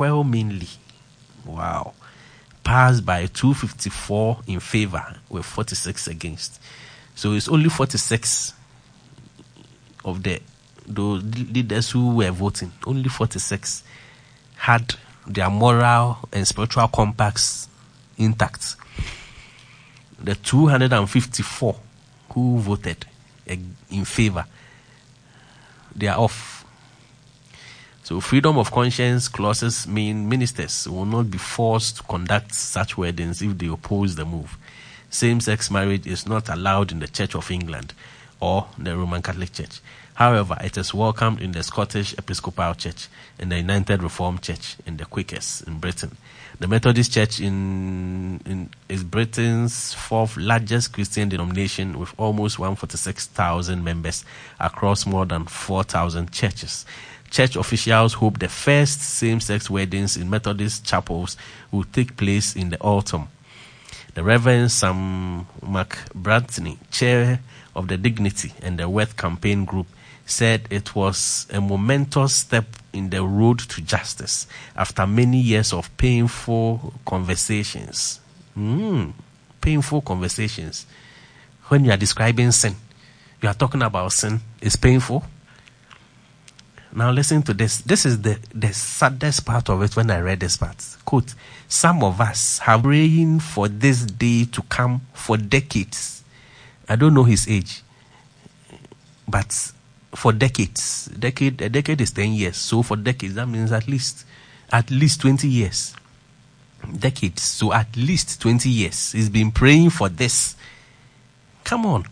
Wow. Passed by 254 in favor with 46 against. So it's only 46 of those leaders who were voting. Only 46 had their moral and spiritual compacts intact. The 254 who voted in favor, they are off. So freedom of conscience clauses mean ministers will not be forced to conduct such weddings if they oppose the move. Same-sex marriage is not allowed in the Church of England or the Roman Catholic Church. However, it is welcomed in the Scottish Episcopal Church, in the United Reformed Church, in the Quakers in Britain. The Methodist Church is Britain's fourth largest Christian denomination with almost 146,000 members across more than 4,000 churches. Church officials hope the first same-sex weddings in Methodist chapels will take place in the autumn. The Reverend Sam McBratney, chair of the Dignity and the Worth Campaign Group, said it was a momentous step in the road to justice after many years of painful conversations. Painful conversations. When you are describing sin, you are talking about sin. It's painful. Now listen to this. This is the saddest part of it when I read this part. Quote, some of us have been praying for this day to come for decades. I don't know his age, but for decades. A decade is 10 years. So for decades, that means at least 20 years. Decades. So at least 20 years. He's been praying for this. Come on.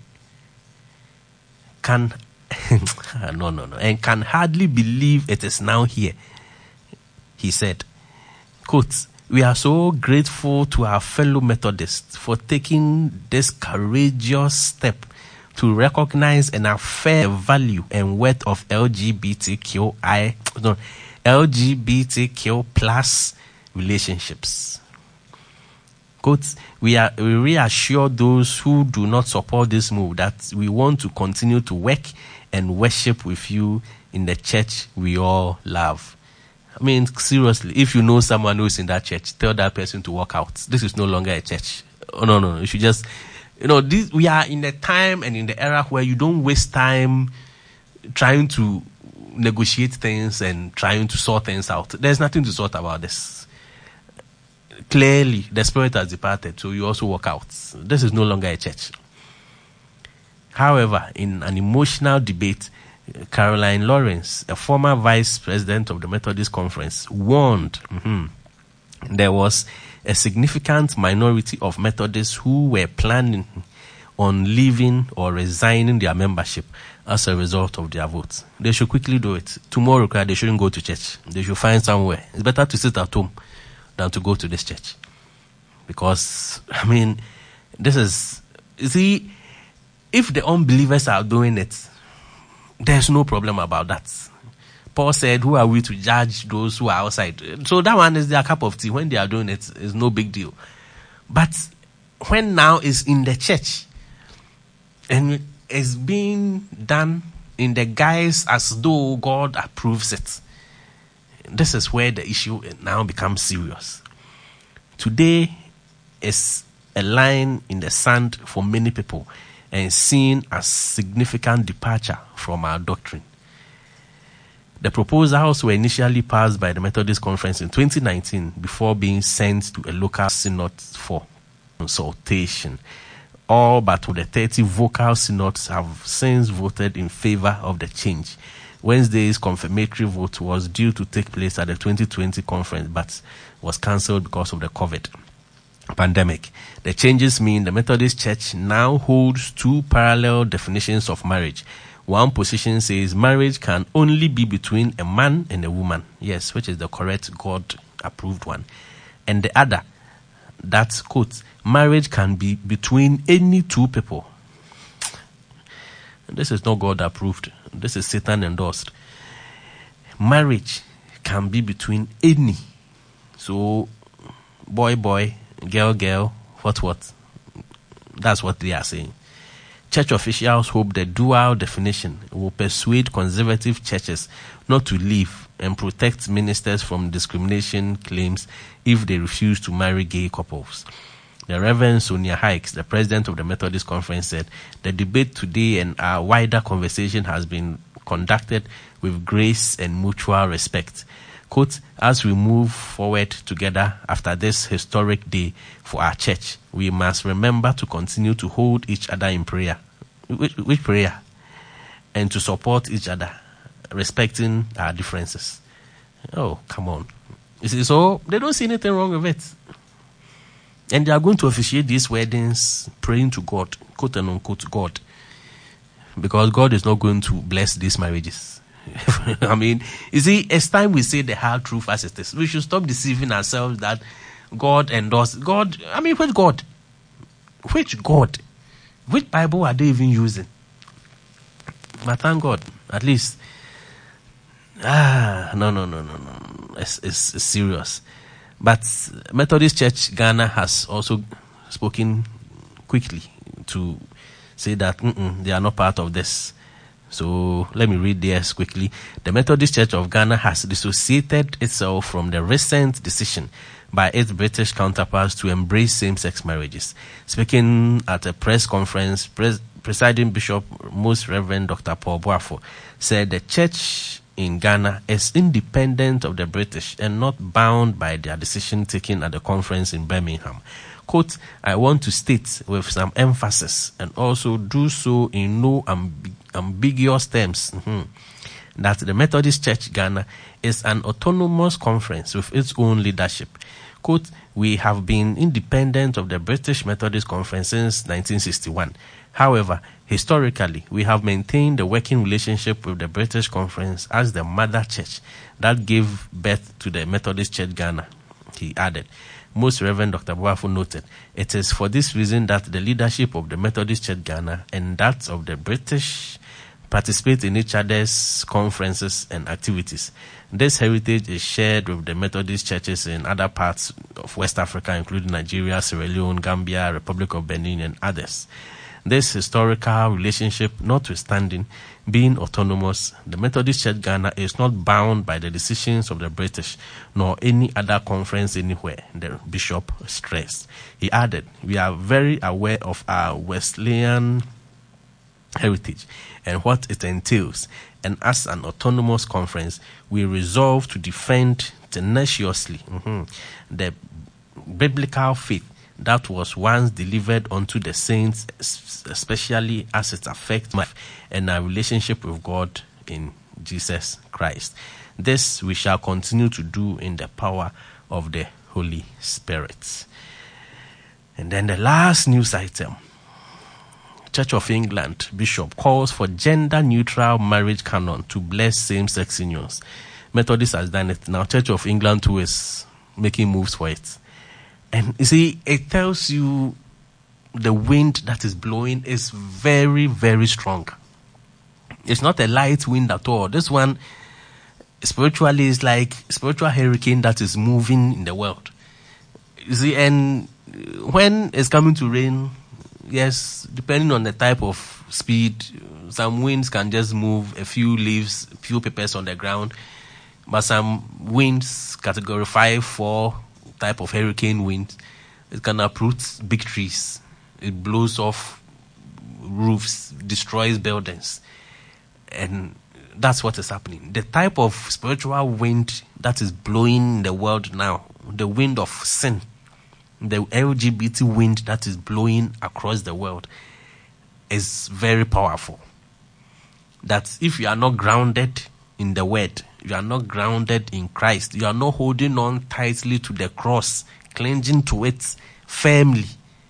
No. And can hardly believe it is now here. He said, quote, we are so grateful to our fellow Methodists for taking this courageous step to recognize and affirm the value and worth of LGBTQ plus relationships. Quote, we reassure those who do not support this move that we want to continue to work and worship with you in the church we all love. I mean, seriously, if you know someone who is in that church, tell that person to walk out. This is no longer a church. Oh, no. You should just, we are in a time and in the era where you don't waste time trying to negotiate things and trying to sort things out. There's nothing to sort about this. Clearly, the spirit has departed, so you also walk out. This is no longer a church. However, in an emotional debate, Caroline Lawrence, a former vice president of the Methodist Conference, warned there was a significant minority of Methodists who were planning on leaving or resigning their membership as a result of their votes. They should quickly do it. Tomorrow, they shouldn't go to church. They should find somewhere. It's better to sit at home than to go to this church. Because, I mean, if the unbelievers are doing it, there's no problem about that. Paul said, who are we to judge those who are outside? So that one is their cup of tea. When they are doing it, it's no big deal. But when now it's in the church, and it's being done in the guise as though God approves it, this is where the issue now becomes serious. Today is a line in the sand for many people and seen as significant departure from our doctrine. The proposals were initially passed by the Methodist Conference in 2019 before being sent to a local synod for consultation. All but the 30 vocal synods have since voted in favor of the change. Wednesday's confirmatory vote was due to take place at the 2020 conference but was cancelled because of the COVID pandemic. The changes mean the Methodist Church now holds two parallel definitions of marriage. One position says marriage can only be between a man and a woman. Yes, which is the correct God-approved one. And the other, that, quote, marriage can be between any two people. This is not God-approved. This is Satan-endorsed. Marriage can be between any. So, boy, girl, what? That's what they are saying. Church officials hope the dual definition will persuade conservative churches not to leave and protect ministers from discrimination claims if they refuse to marry gay couples. The Reverend Sonia Hikes, the president of the Methodist Conference, said, "The debate today and our wider conversation has been conducted with grace and mutual respect. Quote, as we move forward together after this historic day for our church, we must remember to continue to hold each other in prayer." Which prayer? And to support each other, respecting our differences. Oh, come on. You see, so they don't see anything wrong with it. And they are going to officiate these weddings praying to God, quote and unquote God. Because God is not going to bless these marriages. I mean, you see, it's time we say the hard truth as it is. We should stop deceiving ourselves that God endorsed. God, I mean, which God? Which God? Which Bible are they even using? But thank God, at least. No. It's serious. But Methodist Church Ghana has also spoken quickly to say that they are not part of this. So let me read theirs quickly. The Methodist Church of Ghana has dissociated itself from the recent decision by its British counterparts to embrace same-sex marriages. Speaking at a press conference, Presiding Bishop Most Reverend Dr. Paul Boafo said the church in Ghana is independent of the British and not bound by their decision taken at the conference in Birmingham. Quote, I want to state with some emphasis and also do so in no ambiguous terms that the Methodist Church Ghana is an autonomous conference with its own leadership. Quote, we have been independent of the British Methodist Conference since 1961. However, historically, we have maintained a working relationship with the British Conference as the mother church that gave birth to the Methodist Church Ghana, he added. Most Reverend Dr. Boafo noted, it is for this reason that the leadership of the Methodist Church Ghana and that of the British participate in each other's conferences and activities. This heritage is shared with the Methodist churches in other parts of West Africa, including Nigeria, Sierra Leone, Gambia, Republic of Benin, and others. This historical relationship notwithstanding, being autonomous, the Methodist Church Ghana is not bound by the decisions of the British nor any other conference anywhere, the bishop stressed. He added, we are very aware of our Wesleyan heritage and what it entails, and as an autonomous conference, we resolve to defend tenaciously the biblical faith that was once delivered unto the saints, especially as it affects life and our relationship with God in Jesus Christ. This we shall continue to do in the power of the Holy Spirit. And then the last news item. Church of England Bishop calls for gender-neutral marriage canon to bless same-sex unions. Methodist has done it. Now Church of England too is making moves for it. And you see, it tells you the wind that is blowing is very, very strong. It's not a light wind at all. This one, spiritually, is like spiritual hurricane that is moving in the world. You see, and when it's coming to rain, yes, depending on the type of speed, some winds can just move a few leaves, a few papers on the ground. But some winds, category 5, 4, type of hurricane wind, it can uproot big trees. It blows off roofs, destroys buildings. And that's what is happening. The type of spiritual wind that is blowing in the world now, the wind of sin, the LGBT wind that is blowing across the world is very powerful. That if you are not grounded in the word, you are not grounded in Christ, you are not holding on tightly to the cross, clinging to it firmly,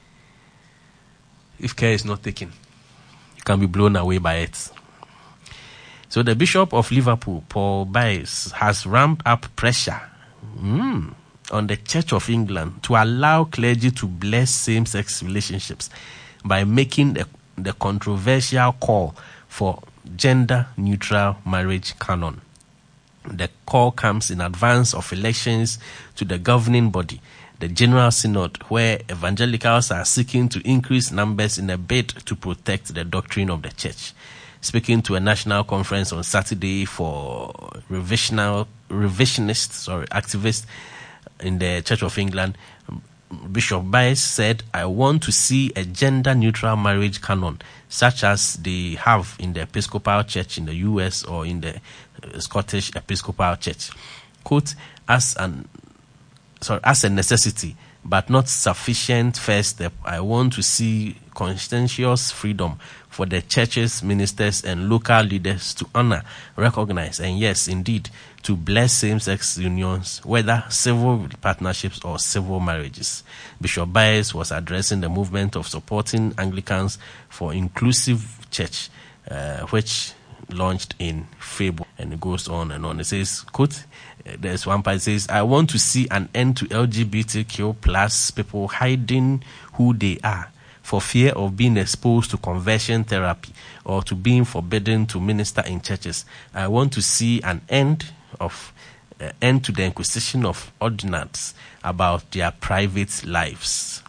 if care is not taken, you can be blown away by it. So the Bishop of Liverpool, Paul Biles, has ramped up pressure on the Church of England to allow clergy to bless same-sex relationships by making the controversial call for gender-neutral marriage canon. The call comes in advance of elections to the governing body. the General Synod, where evangelicals are seeking to increase numbers in a bid to protect the doctrine of the church. Speaking to a national conference on Saturday for revisionist activists in the Church of England, Bishop Byers said, "I want to see a gender-neutral marriage canon, such as they have in the Episcopal Church in the US or in the Scottish Episcopal Church. Quote, as a necessity, but not sufficient first step, I want to see conscientious freedom for the churches, ministers, and local leaders to honor, recognize, and yes, indeed, to bless same-sex unions, whether civil partnerships or civil marriages." Bishop Byers was addressing the movement of supporting Anglicans for Inclusive Church, which launched in February, and it goes on and on. It says, quote, there's one part that says, "I want to see an end to LGBTQ plus people hiding who they are for fear of being exposed to conversion therapy or to being forbidden to minister in churches. I want to see an end to the inquisition of ordinands about their private lives."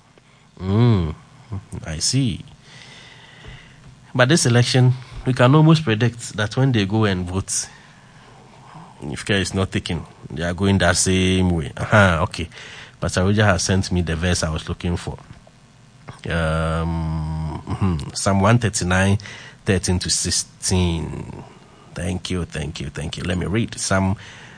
I see. But this election, we can almost predict that when they go and vote, if care is not taken, they are going that same way. Okay. Pastor Roger has sent me the verse I was looking for. Psalm 139, 13 to 16. Thank you. Let me read. Psalm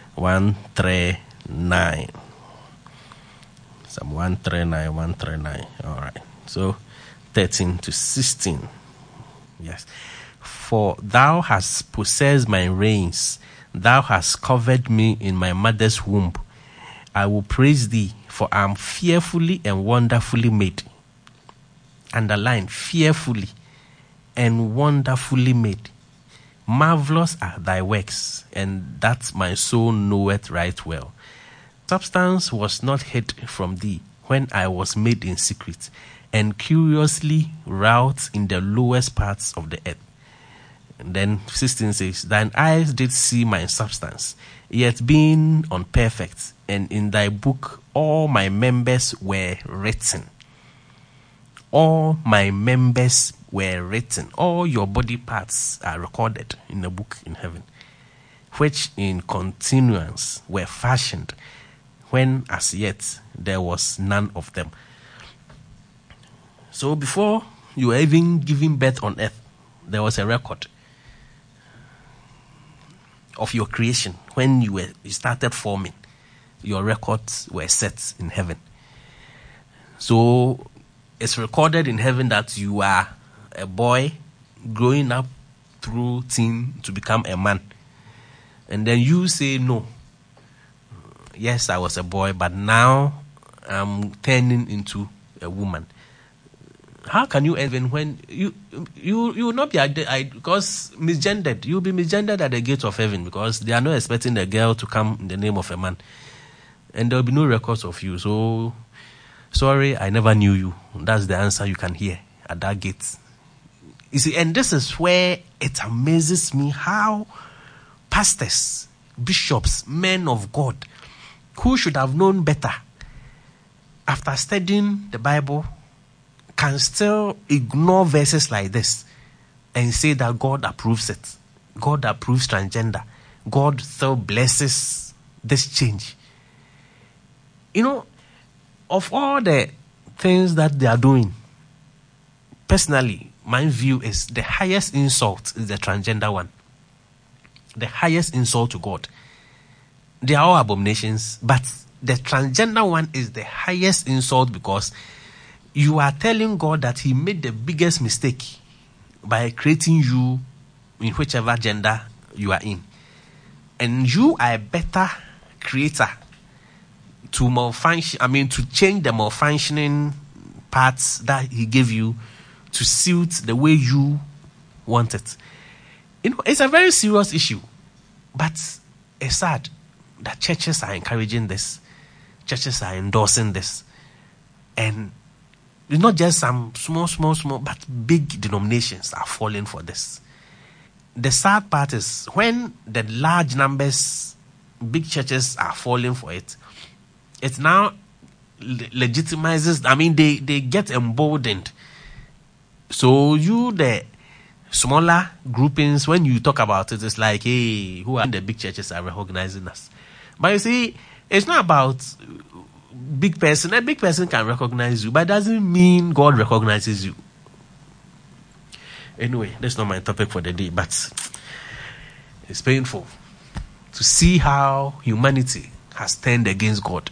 139. Psalm 139. All right. So, 13 to 16. Yes. "For thou hast possessed my reins. Thou hast covered me in my mother's womb. I will praise thee, for I am fearfully and wonderfully made." Underline, fearfully and wonderfully made. "Marvelous are thy works, and that my soul knoweth right well. Substance was not hid from thee when I was made in secret, and curiously wrought in the lowest parts of the earth." And then 16 says, "Thine eyes did see my substance, yet being unperfect, and in thy book all my members were written." All my members were written. All your body parts are recorded in the book in heaven, which in continuance were fashioned, when as yet there was none of them. So before you were even giving birth on earth, there was a record of your creation. When you started forming, your records were set in heaven. So it's recorded in heaven that you are a boy growing up through teen to become a man. And then you say, "No, yes, I was a boy, but now I'm turning into a woman." How can you even, when you will not be because misgendered? You'll be misgendered at the gate of heaven, because they are not expecting a girl to come in the name of a man, and there will be no records of you. So, sorry, I never knew you. That's the answer you can hear at that gate. You see, and this is where it amazes me how pastors, bishops, men of God, who should have known better, after studying the Bible, can still ignore verses like this and say that God approves it. God approves transgender. God still blesses this change. You know, of all the things that they are doing, personally, my view is the highest insult is the transgender one. The highest insult to God. They are all abominations, but the transgender one is the highest insult, because you are telling God that he made the biggest mistake by creating you in whichever gender you are in. And you are a better creator to malfunction, to change the malfunctioning parts that he gave you to suit the way you want it. You know, it's a very serious issue, but it's sad that churches are encouraging this. Churches are endorsing this. And it's not just some small, but big denominations are falling for this. The sad part is when the large numbers, big churches are falling for it, it's now legitimizes. I mean, they get emboldened. So the smaller groupings, when you talk about it, it's like, hey, who are the big churches are recognizing us? But you see, it's not about big person. A big person can recognize you, but it doesn't mean God recognizes you. Anyway, that's not my topic for the day, but it's painful to see how humanity has turned against God.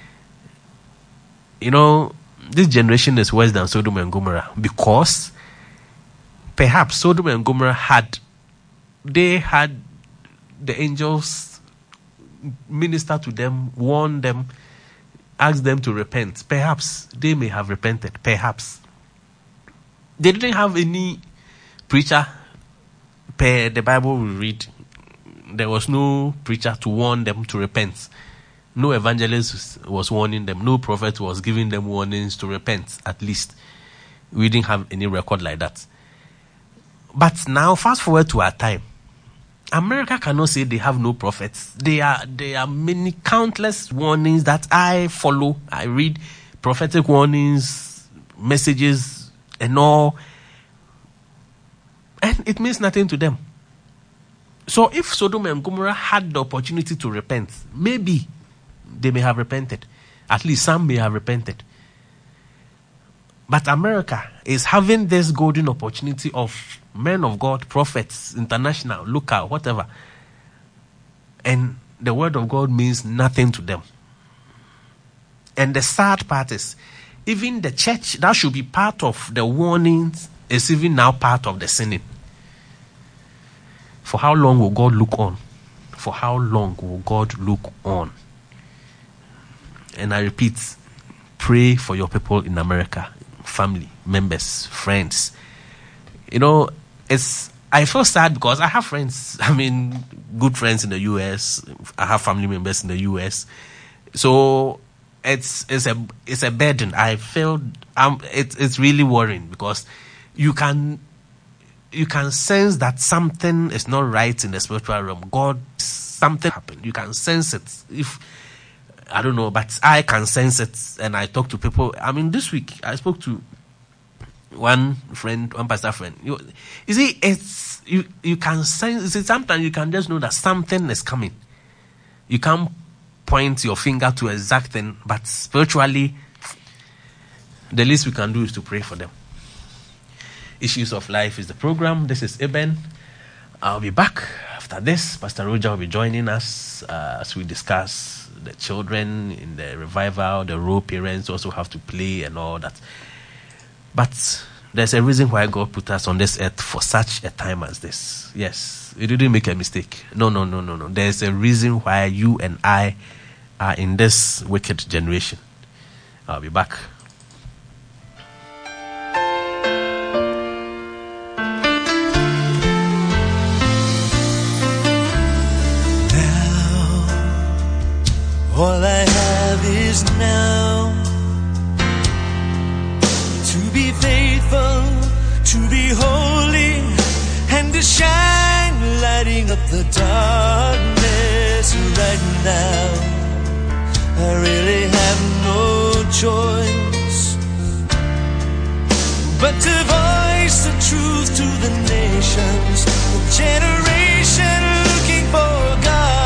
You know, this generation is worse than Sodom and Gomorrah because perhaps Sodom and Gomorrah had the angels minister to them, warn them, ask them to repent. Perhaps they may have repented. Perhaps they didn't have any preacher per the Bible we read. There was no preacher to warn them to repent. No evangelist was warning them. No prophet was giving them warnings to repent, at least. We didn't have any record like that. But now, fast forward to our time. America cannot say they have no prophets. There are many, countless warnings that I follow. I read prophetic warnings, messages, and all. And it means nothing to them. So if Sodom and Gomorrah had the opportunity to repent, maybe they may have repented. At least some may have repented. But America is having this golden opportunity of men of God, prophets, international, local, whatever. And the word of God means nothing to them. And the sad part is, even the church that should be part of the warnings is even now part of the sinning. For how long will God look on? For how long will God look on? And I repeat, pray for your people in America, family, members, friends. You know, I feel sad because I have friends, good friends in the US. I have family members in the US. So it's a burden. I feel it's really worrying because you can sense that something is not right in the spiritual realm. Something happened. You can sense it. I don't know, but I can sense it, and I talk to people. This week I spoke to one pastor friend. You see, it's you can sense. You see, sometimes you can just know that something is coming. You can't point your finger to exact thing, but spiritually, the least we can do is to pray for them. Issues of Life is the program. This is Eben. I'll be back after this. Pastor Roger will be joining us as we discuss the children in the revival, the role parents also have to play and all that. But there's a reason why God put us on this earth for such a time as this. Yes, He didn't make a mistake. No. There's a reason why you and I are in this wicked generation. I'll be back. All I have is now to be faithful, to be holy, and to shine, lighting up the darkness right now. I really have no choice but to voice the truth to the nations, the generation looking for God.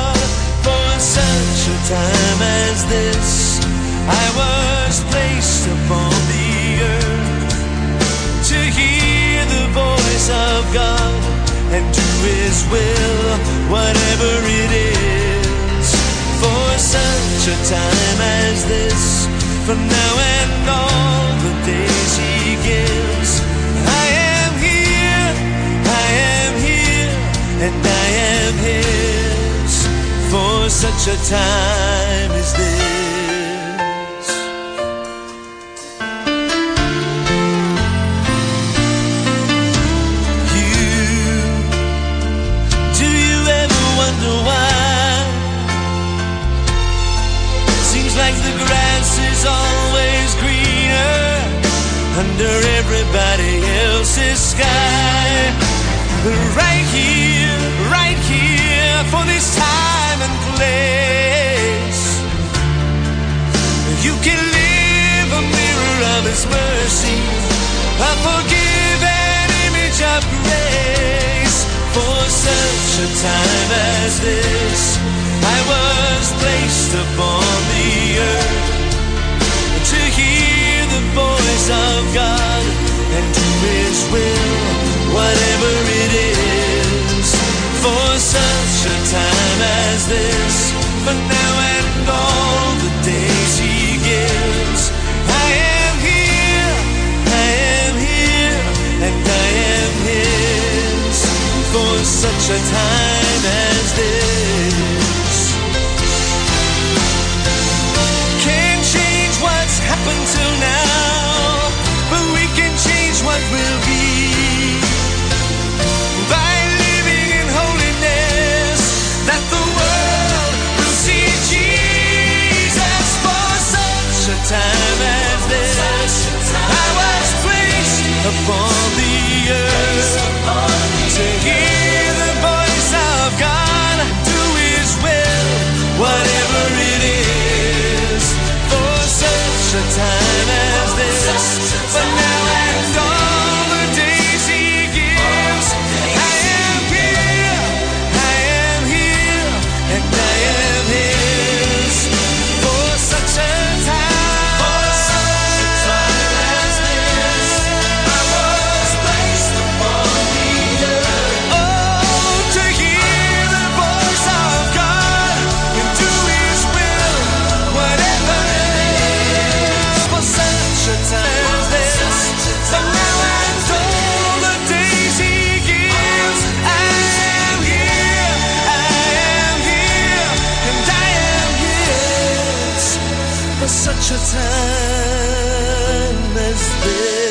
Such a time as this, I was placed upon the earth to hear the voice of God and do His will, whatever it is. For such a time as this, from now and all the days He gives, I am here, and I am His. For such a time as this. Do you ever wonder why? Seems like the grass is always greener under everybody else's sky. Right here, for this time and place. You can His mercy, a forgiven image of grace. For such a time as this, I was placed upon the earth to hear the voice of God and do His will, whatever it is. For such a time as this, for now and all the days He gives, I am here, and I am His. For such a time as this, can't change what's happened till now, but we can change what will be by living in holiness, that the world will see Jesus. For such a time as this, I was placed upon the earth to hear the voice of God, do His will, whatever it is. For such a time as this, but now and all the days He gives, I am here, and I am His. For such a time as this, I was placed upon the earth, oh, to hear the voice of God and do His will, whatever it is. For such a time as this, but now and all the days He gives, I am here, and I am His. For such a time as this.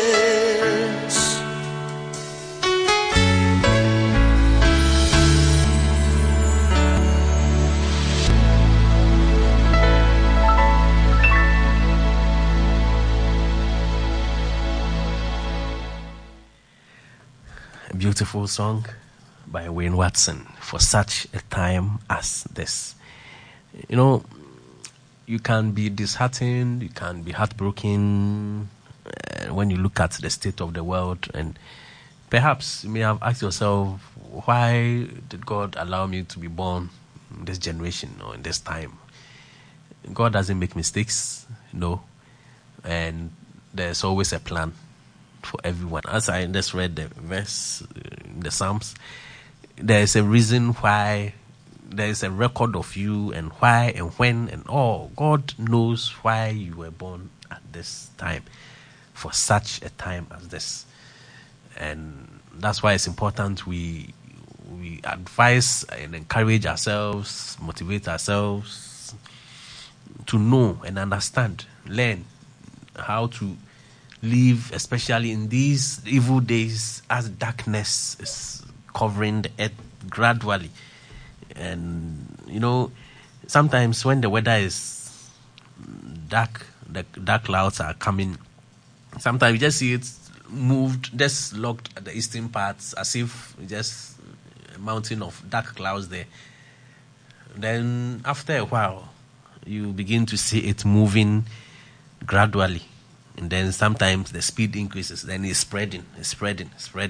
A beautiful song by Wayne Watson, For Such a Time as This. You know, you can be disheartened, you can be heartbroken when you look at the state of the world, and perhaps you may have asked yourself, why did God allow me to be born in this generation or in this time? God doesn't make mistakes, no, and there's always a plan for everyone. As I just read the verse, the Psalms, there is a reason why, there is a record of you and why and when and all. God knows why you were born at this time, for such a time as this. And that's why it's important we advise and encourage ourselves, motivate ourselves to know and understand, learn how to live, especially in these evil days, as darkness is covering the earth gradually. And you know, sometimes when the weather is dark, the dark clouds are coming. Sometimes you just see it moved, just locked at the eastern parts, as if just a mountain of dark clouds there. Then after a while, you begin to see it moving gradually. And then sometimes the speed increases, then it's spreading. And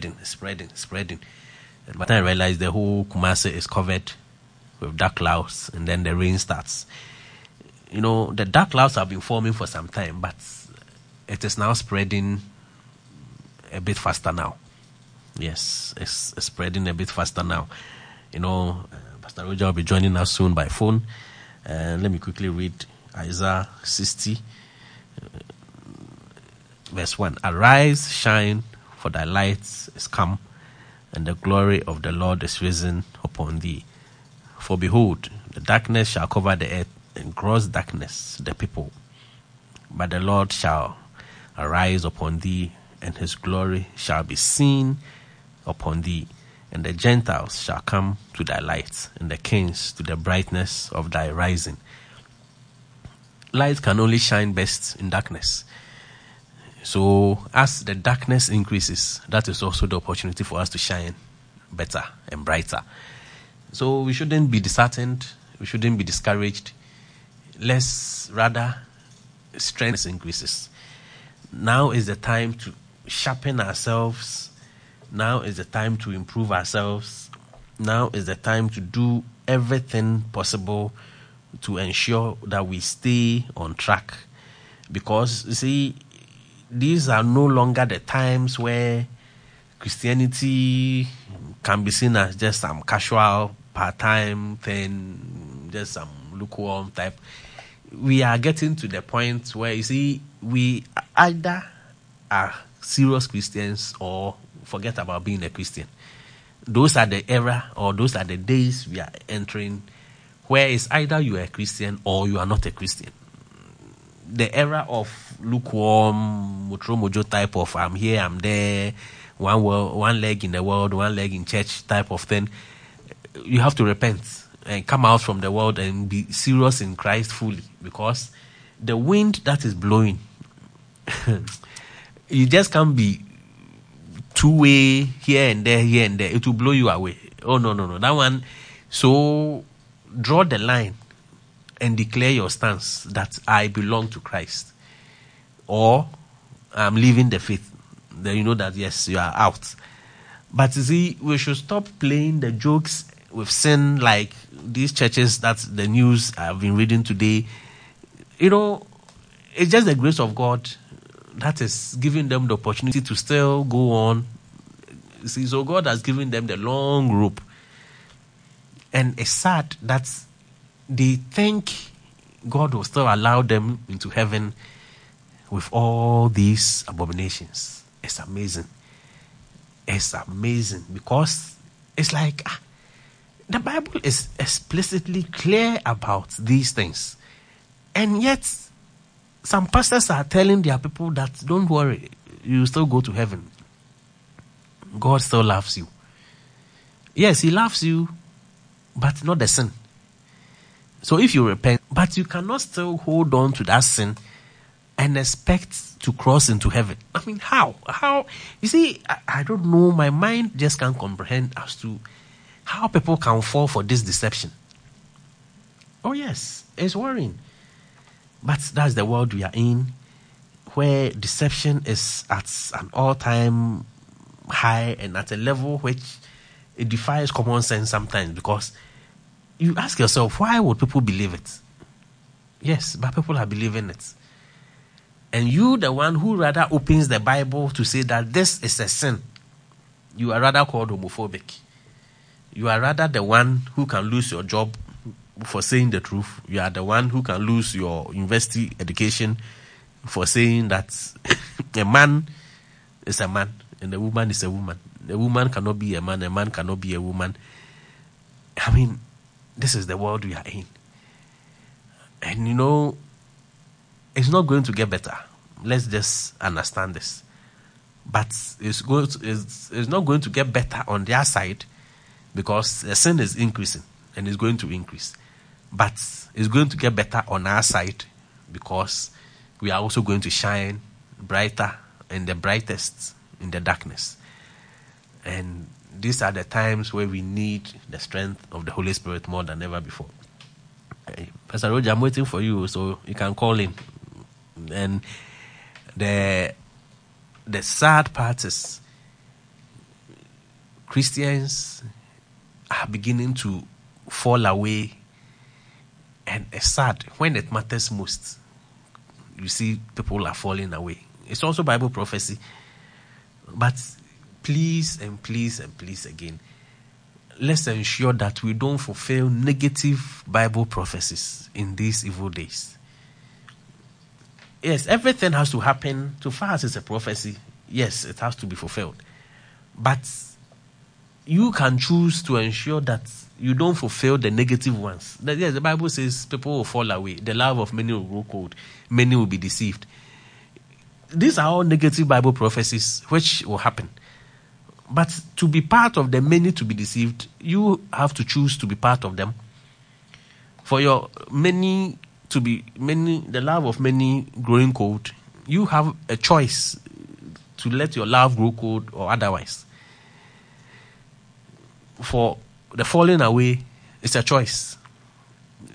by the time I realize the whole Kumasi is covered with dark clouds, and then the rain starts. You know, the dark clouds have been forming for some time, but it is now spreading a bit faster now. Yes, it's spreading a bit faster now. You know, Pastor Roger will be joining us soon by phone. Let me quickly read Isaiah 60. Verse 1. Arise, shine, for thy light is come, and the glory of the Lord is risen upon thee. For behold, the darkness shall cover the earth, and gross darkness the people. But the Lord shall arise upon thee, and his glory shall be seen upon thee. And the Gentiles shall come to thy light, and the kings to the brightness of thy rising. Light can only shine best in darkness. So as the darkness increases, that is also the opportunity for us to shine better and brighter. So we shouldn't be disheartened. We shouldn't be discouraged. Let's rather strength increases. Now is the time to sharpen ourselves. Now is the time to improve ourselves. Now is the time to do everything possible to ensure that we stay on track. Because, you see, these are no longer the times where Christianity can be seen as just some casual, part-time thing, just some lukewarm type. We are getting to the point where, you see, we either are serious Christians or forget about being a Christian. Those are the era, or those are the days we are entering, where it's either you are a Christian or you are not a Christian. The era of lukewarm, mutro mojo type of I'm here, I'm there, one leg in the world, one leg in church type of thing. You have to repent and come out from the world and be serious in Christ fully, because the wind that is blowing, you just can't be two-way here and there. It will blow you away. Oh, no. That one. So draw the line and declare your stance that I belong to Christ, or I'm leaving the faith. Then you know that, yes, you are out. But you see, we should stop playing the jokes with sin, like these churches that the news I've been reading today. You know, it's just the grace of God that is giving them the opportunity to still go on. You see, so God has given them the long rope. And it's sad that they think God will still allow them into heaven with all these abominations. It's amazing. It's amazing, because it's like the Bible is explicitly clear about these things. And yet, some pastors are telling their people that, don't worry, you still go to heaven. God still loves you. Yes, he loves you, but not the sin. So if you repent, but you cannot still hold on to that sin and expect to cross into heaven. I mean, how? You see, I don't know. My mind just can't comprehend as to how people can fall for this deception. Oh yes, it's worrying. But that's the world we are in, where deception is at an all-time high and at a level which it defies common sense sometimes, because you ask yourself, why would people believe it? Yes, but people are believing it. And you, the one who rather opens the Bible to say that this is a sin, you are rather called homophobic. You are rather the one who can lose your job for saying the truth. You are the one who can lose your university education for saying that a man is a man and a woman is a woman. A woman cannot be a man cannot be a woman. I mean, this is the world we are in. And you know, it's not going to get better. Let's just understand this. But it's not going to get better on their side, because the sin is increasing and it's going to increase. But it's going to get better on our side, because we are also going to shine brighter and the brightest in the darkness. And these are the times where we need the strength of the Holy Spirit more than ever before. Pastor Roger, I'm waiting for you, so you can call in. And the sad part is Christians are beginning to fall away, and it's sad. When it matters most, you see people are falling away. It's also Bible prophecy. But please and please and please again, let's ensure that we don't fulfill negative Bible prophecies in these evil days. Yes, everything has to happen. So far as it's a prophecy, yes, it has to be fulfilled. But you can choose to ensure that you don't fulfill the negative ones. Yes, the Bible says people will fall away. The love of many will grow cold. Many will be deceived. These are all negative Bible prophecies which will happen. But to be part of the many to be deceived, you have to choose to be part of them. For your many to be many, the love of many growing cold, you have a choice to let your love grow cold or otherwise. For the falling away, it's a choice.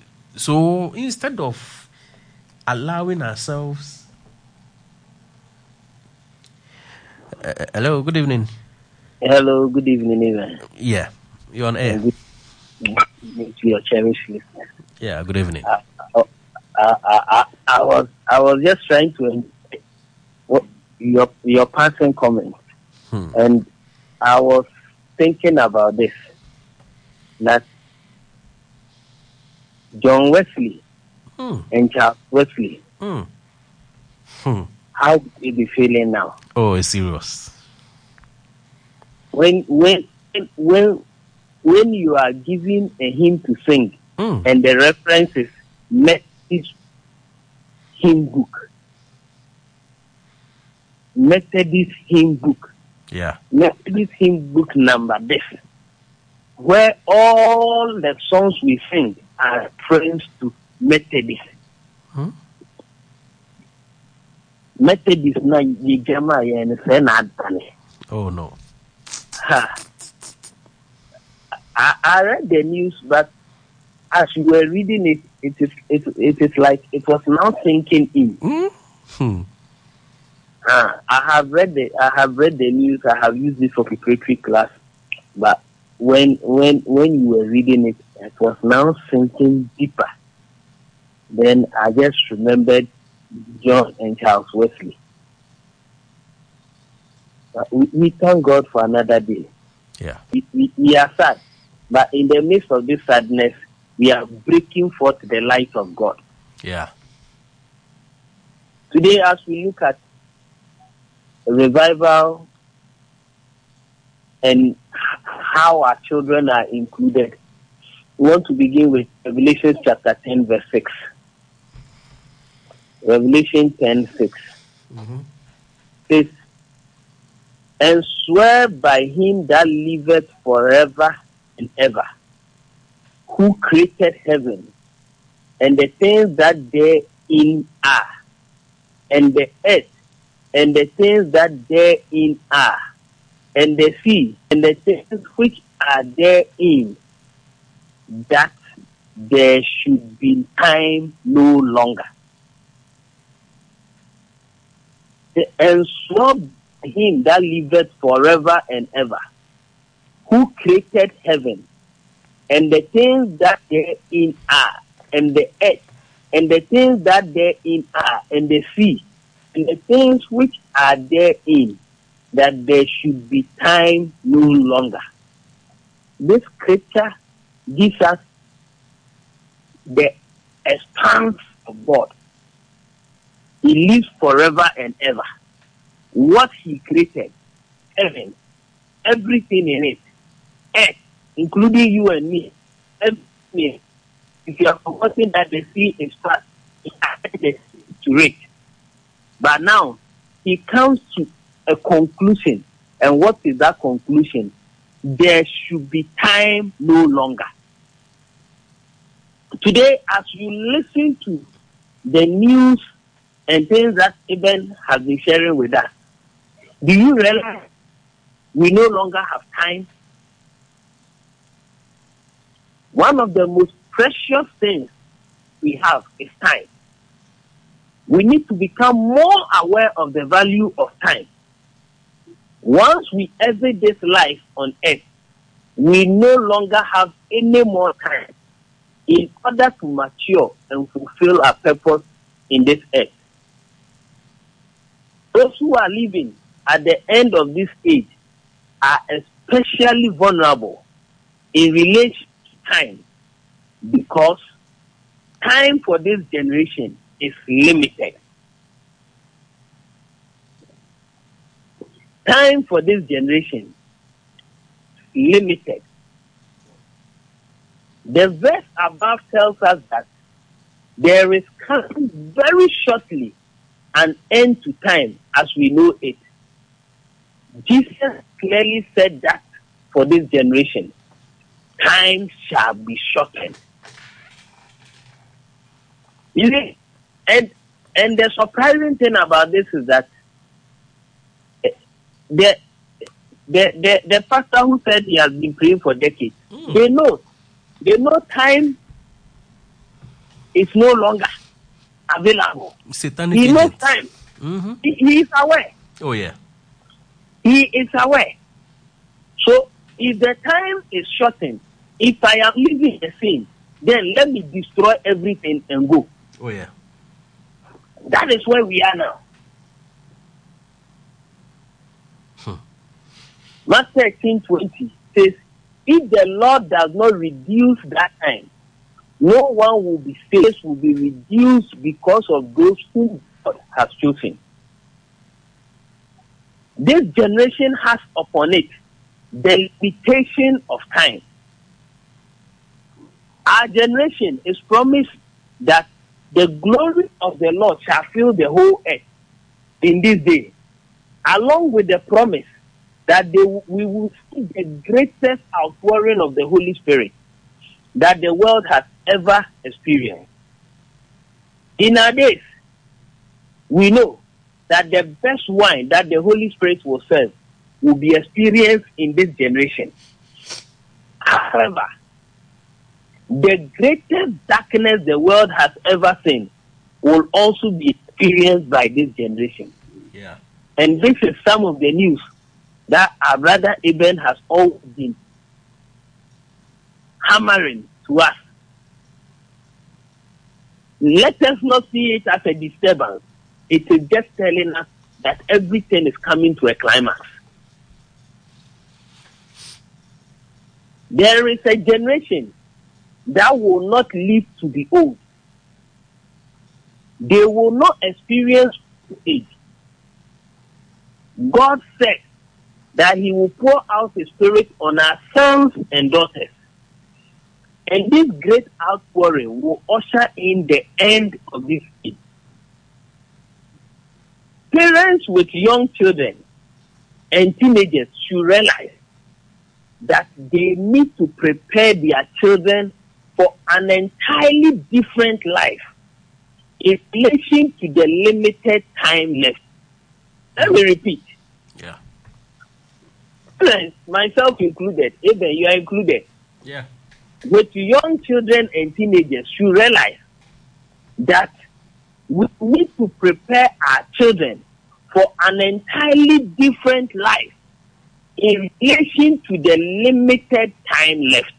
So instead of allowing ourselves Hello, good evening. Hello, good evening, Evan. Yeah, you're on air. Good evening to your cherished listeners. Yeah, good evening. I was just trying to your passing comment, and I was thinking about this, that John Wesley and Charles Wesley, how would he be feeling now? Oh, it's serious. When you are given a hymn to sing, and the reference is Methodist hymn book. Methodist hymn book. Yeah. Methodist hymn book number this, where all the songs we sing are reference to Methodist. Methodist na yigama yen se na adane. Oh no. I read the news, but as you were reading it, it is like it was now sinking in. I have read the news. I have used it for preparatory class, but when you were reading it, it was now sinking deeper. Then I just remembered John and Charles Wesley. We thank God for another day. Yeah. We are sad, but in the midst of this sadness, we are breaking forth the light of God. Yeah. Today, as we look at revival and how our children are included, we want to begin with Revelation chapter 10, verse 6. Revelation 10:6 says, "And swear by him that liveth forever and ever, who created heaven and the things that therein are, and the earth and the things that therein are, and the sea and the things which are therein, that there should be time no longer. And swore by him that liveth forever and ever, who created heaven and the things that therein are, and the earth and the things that therein are, and the sea and the things which are therein, that there should be time no longer." This scripture gives us the expanse of God. He lives forever and ever. What he created, heaven, everything in it, earth, including you and me, everything. If you are forgetting that the sea is fast, he added the sea to it. But now, he comes to a conclusion. And what is that conclusion? There should be time no longer. Today, as you listen to the news and things that Eben has been sharing with us, do you realize we no longer have time? One of the most precious things we have is time. We need to become more aware of the value of time. Once we exit this life on earth, we no longer have any more time in order to mature and fulfill our purpose in this earth. Those who are living at the end of this age are especially vulnerable in relation to time, because time for this generation is limited. Time for this generation is limited. The verse above tells us that there is coming very shortly an end to time as we know it. Jesus clearly said that for this generation, time shall be shortened. You see, and the surprising thing about this is that the pastor who said he has been praying for decades, they know time is no longer available. Satanic he knows agent. time. He is aware. Oh yeah. He He is aware. So if the time is shortened, if I am living a sin, then let me destroy everything and go. Oh, yeah. That is where we are now. Mark 13:20 says, if the Lord does not reduce that time, no one will be saved, will be reduced because of those whom God has chosen. This generation has upon it the limitation of time. Our generation is promised that the glory of the Lord shall fill the whole earth in this day, along with the promise that we will see the greatest outpouring of the Holy Spirit that the world has ever experienced. In our days, we know that the best wine that the Holy Spirit will serve will be experienced in this generation. However, the greatest darkness the world has ever seen will also be experienced by this generation. Yeah. And this is some of the news that our brother Eben has always been hammering to us. Let us not see it as a disturbance. It is just telling us that everything is coming to a climax. There is a generation that will not live to be old. They will not experience age. God said that He will pour out His Spirit on our sons and daughters. And this great outpouring will usher in the end of this age. Parents with young children and teenagers should realize that they need to prepare their children for an entirely different life in relation to the limited time left. Let me repeat. Yeah. Parents, myself included, even you are included. Yeah. With young children and teenagers should realize that we need to prepare our children for an entirely different life in relation to the limited time left.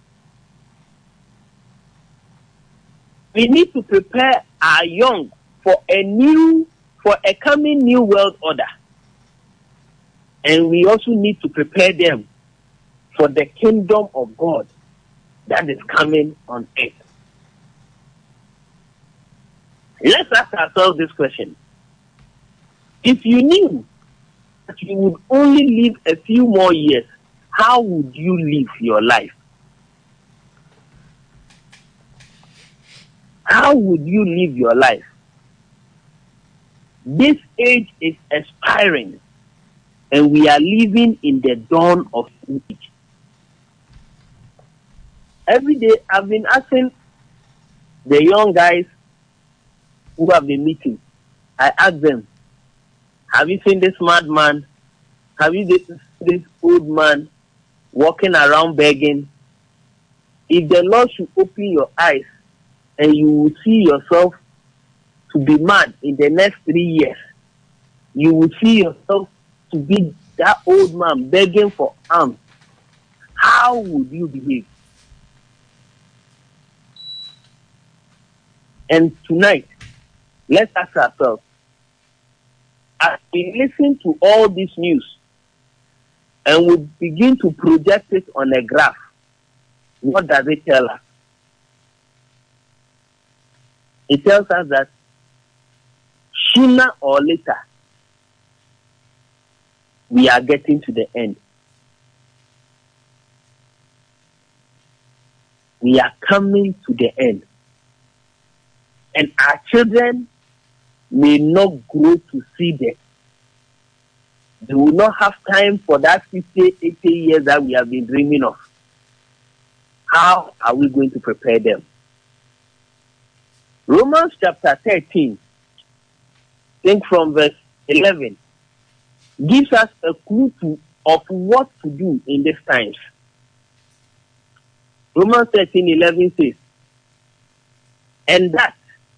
We need to prepare our young for a coming new world order. And we also need to prepare them for the kingdom of God that is coming on earth. Let's ask ourselves this question. If you knew that you would only live a few more years, how would you live your life? How would you live your life? This age is expiring, and we are living in the dawn of age. Every day, I've been asking the young guys who have been meeting, I ask them, have you seen this madman? Have you seen this old man walking around begging? If the Lord should open your eyes and you will see yourself to be mad in the next 3 years, you will see yourself to be that old man begging for alms, how would you behave? And tonight, let's ask ourselves, as we listen to all this news and we begin to project it on a graph, what does it tell us? It tells us that sooner or later, we are getting to the end. We are coming to the end. And our children may not grow to see them. They will not have time for that 50, 80 years that we have been dreaming of. How are we going to prepare them? Romans chapter 13, think from verse 11, gives us a clue of what to do in these times. Romans 13:11 says, and that,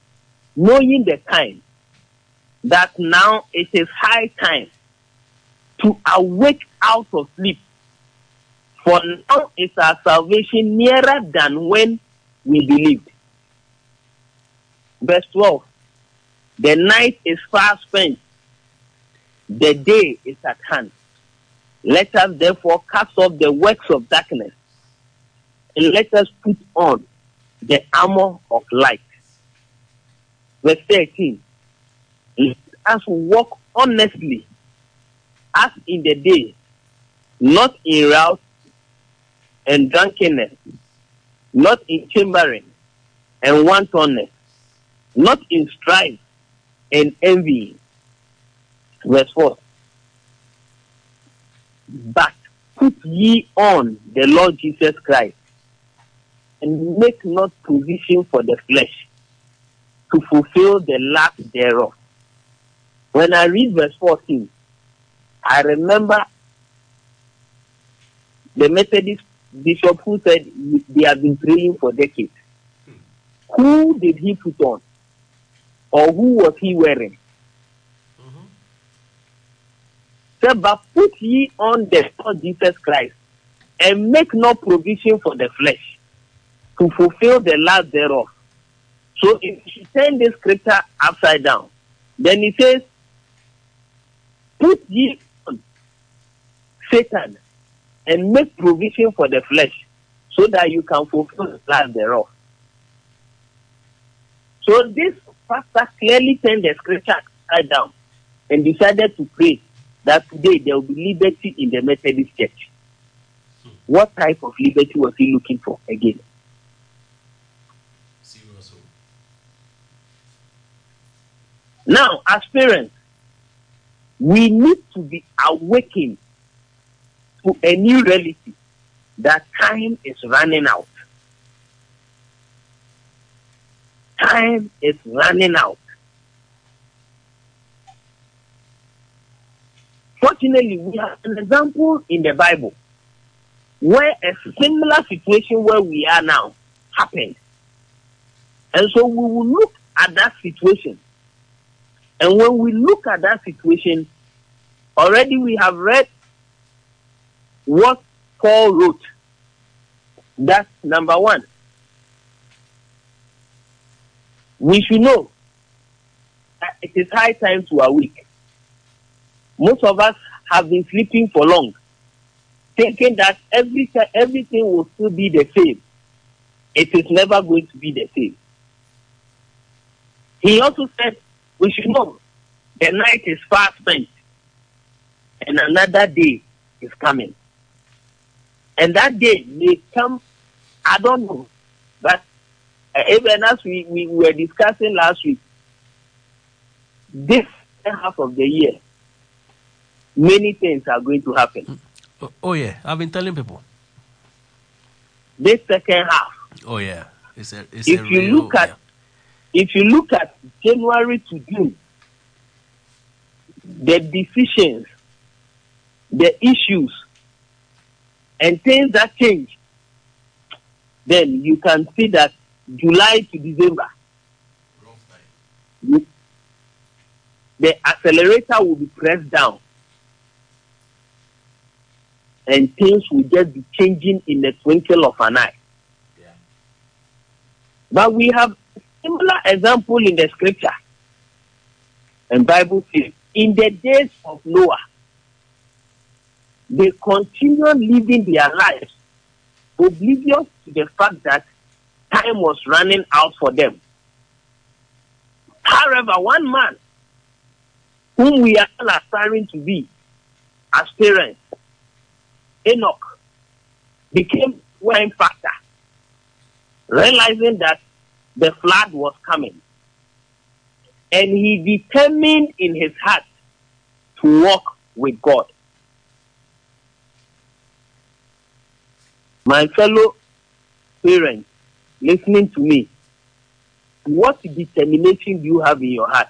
knowing the time, that now it is high time to awake out of sleep. For now is our salvation nearer than when we believed. Verse 12. The night is far spent, the day is at hand. Let us therefore cast off the works of darkness, and let us put on the armor of light. Verse 13. Let us walk honestly as in the day, not in wrath and drunkenness, not in chambering and wantonness, not in strife and envy. Verse 4. But put ye on the Lord Jesus Christ, and make not provision for the flesh to fulfill the lust thereof. When I read verse 14, I remember the Methodist bishop who said they have been praying for decades. Who did he put on? Or who was he wearing? So, but put ye on the Lord Jesus Christ, and make no provision for the flesh to fulfill the lust thereof. So if you turn this scripture upside down, then it says, put ye on Satan and make provision for the flesh so that you can fulfill the lust thereof. So this pastor clearly turned the scripture upside down and decided to pray that today there will be liberty in the Methodist Church. What type of liberty was he looking for again? Now, as parents, we need to be awakened to a new reality that time is running out. Time is running out. Fortunately, we have an example in the Bible where a similar situation where we are now happened. And so we will look at that situation. And when we look at that situation, already we have read what Paul wrote. That's number one. We should know that it is high time to awake. Most of us have been sleeping for long, thinking that everything will still be the same. It is never going to be the same. He also said, we should know the night is far spent and another day is coming. And that day may come, I don't know, but even as we were discussing last week, this half of the year, many things are going to happen. Oh yeah, I've been telling people. This second half. Oh yeah, if you look at January to June, the decisions, the issues, and things that change, then you can see that July to December, the accelerator will be pressed down. And things will just be changing in the twinkle of an eye. Yeah. But we have a similar example in the scripture. And Bible says, in the days of Noah, they continued living their lives, oblivious to the fact that time was running out for them. However, one man, whom we are all aspiring to be as parents, Enoch, became one factor, realizing that the flood was coming. And he determined in his heart to walk with God. My fellow parents listening to me, what determination do you have in your heart?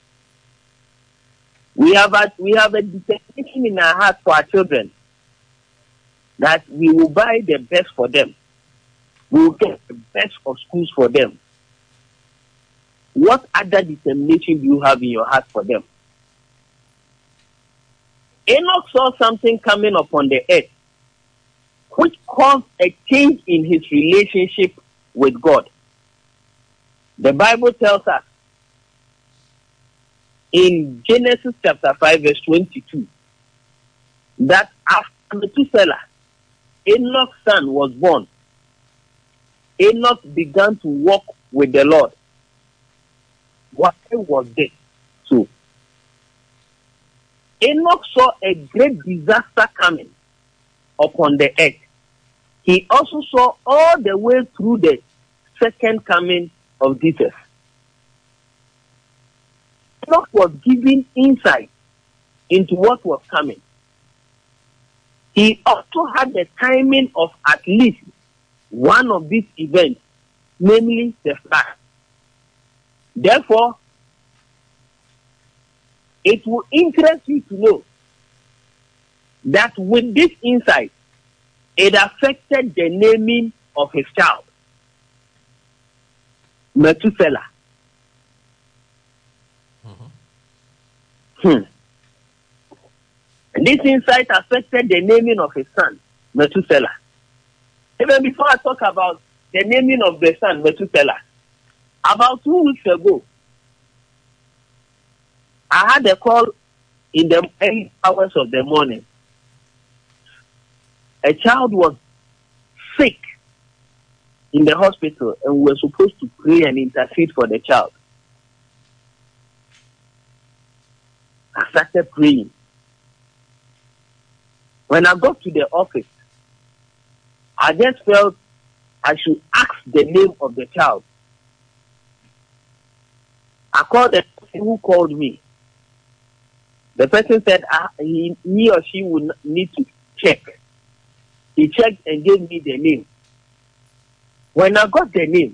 We have a determination in our heart for our children that we will buy the best for them. We will get the best of schools for them. What other determination do you have in your heart for them? Enoch saw something coming upon the earth which caused a change in his relationship with God. The Bible tells us in Genesis chapter 5 verse 22 that after Methuselah, Enoch's son was born. Enoch began to walk with the Lord. Why was this so? Enoch saw a great disaster coming upon the earth. He also saw all the way through the second coming of Jesus. Enoch was given insight into what was coming. He also had the timing of at least one of these events, namely the flood. Therefore, it will interest you to know that with this insight, it affected the naming of his child, Methuselah. This insight affected the naming of his son, Methuselah. Even before I talk about the naming of the son, Methuselah, about 2 weeks ago, I had a call in the early hours of the morning. A child was sick in the hospital, and we were supposed to pray and intercede for the child. I started praying. When I got to the office, I just felt I should ask the name of the child. I called the person who called me. The person said he or she would need to check. He checked and gave me the name. When I got the name,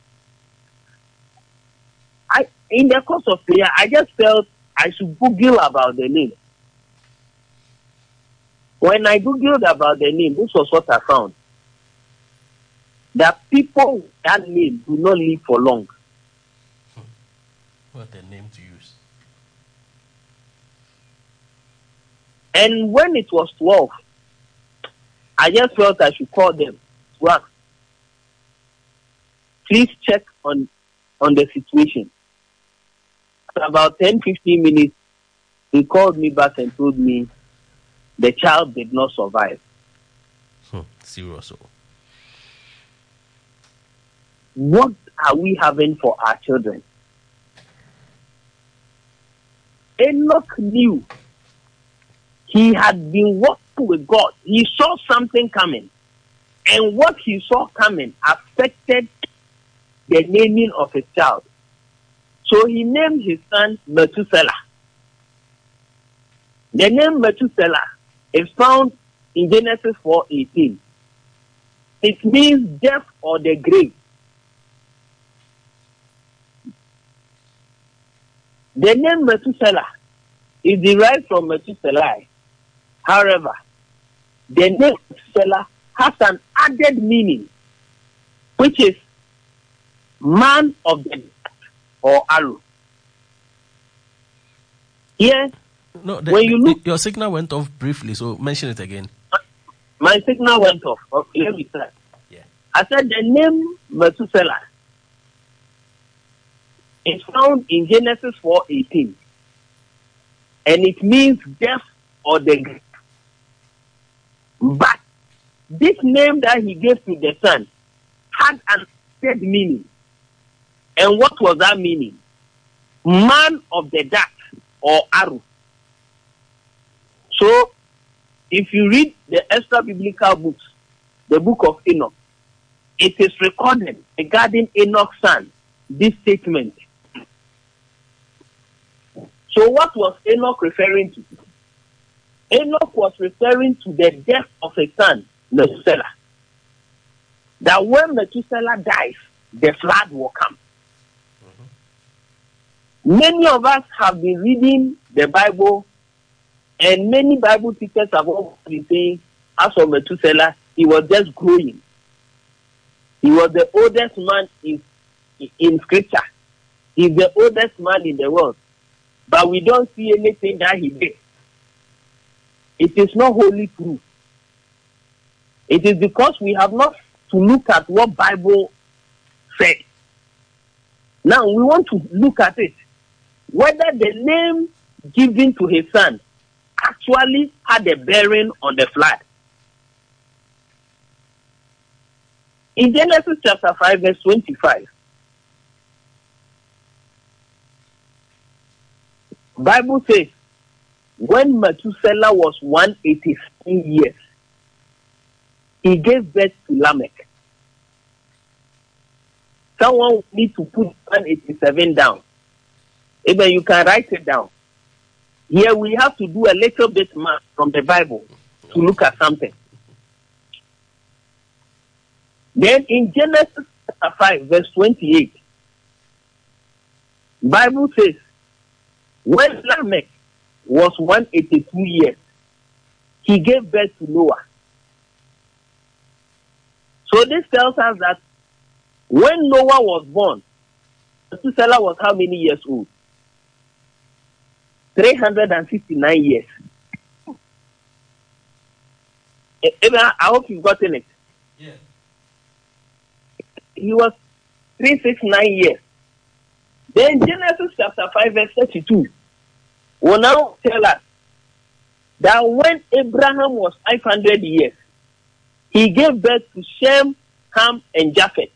in the course of prayer, I just felt I should Google about the name. When I Googled about the name, this was what I found. That people with that name do not live for long. What a name to use. And when it was 12, I just felt I should call them to ask, please check on the situation. After about 10-15 minutes, he called me back and told me the child did not survive. Serious. What are we having for our children? Enoch knew he had been walking with God. He saw something coming. And what he saw coming affected the naming of his child. So he named his son Methuselah. The name Methuselah is found in Genesis 4:18. It means death or the grave. The name Methuselah is derived from Methuselah. However, the name Methuselah has an added meaning, which is man of the death or arrow. Yes. No, when you look, your signal went off briefly, so mention it again. My signal went off. Okay, let me start. Yeah. I said the name Methuselah is found in Genesis 4:18, and it means death or the grave. But this name that he gave to the son had an added meaning. And what was that meaning? Man of the dart or arrow. So, if you read the extra biblical books, the book of Enoch, it is recorded regarding Enoch's son, this statement. So what was Enoch referring to? Enoch was referring to the death of his son, Methuselah. That when Methuselah dies, the flood will come. Many of us have been reading the Bible, and many Bible teachers have also been saying, as for Methuselah, he was just growing. He was the oldest man in scripture. He's the oldest man in the world. But we don't see anything that he did. it is not wholly true. It is because we have not to look at what Bible said. Now we want to look at it, whether the name given to his son actually had a bearing on the flood. In Genesis chapter 5, verse 25, Bible says, when Methuselah was 187 years, he gave birth to Lamech. Someone needs to put 187 down. Even you can write it down. Here we have to do a little bit math from the Bible to look at something. Then in Genesis chapter 5, verse 28, Bible says, when Lamech was 182 years, he gave birth to Noah. So this tells us that when Noah was born, Methuselah was how many years old? 359 years. I hope you've gotten it. Yeah. He was 369 years. Then Genesis chapter 5 verse 32 will now tell us that when Abraham was 500 years, he gave birth to Shem, Ham, and Japheth.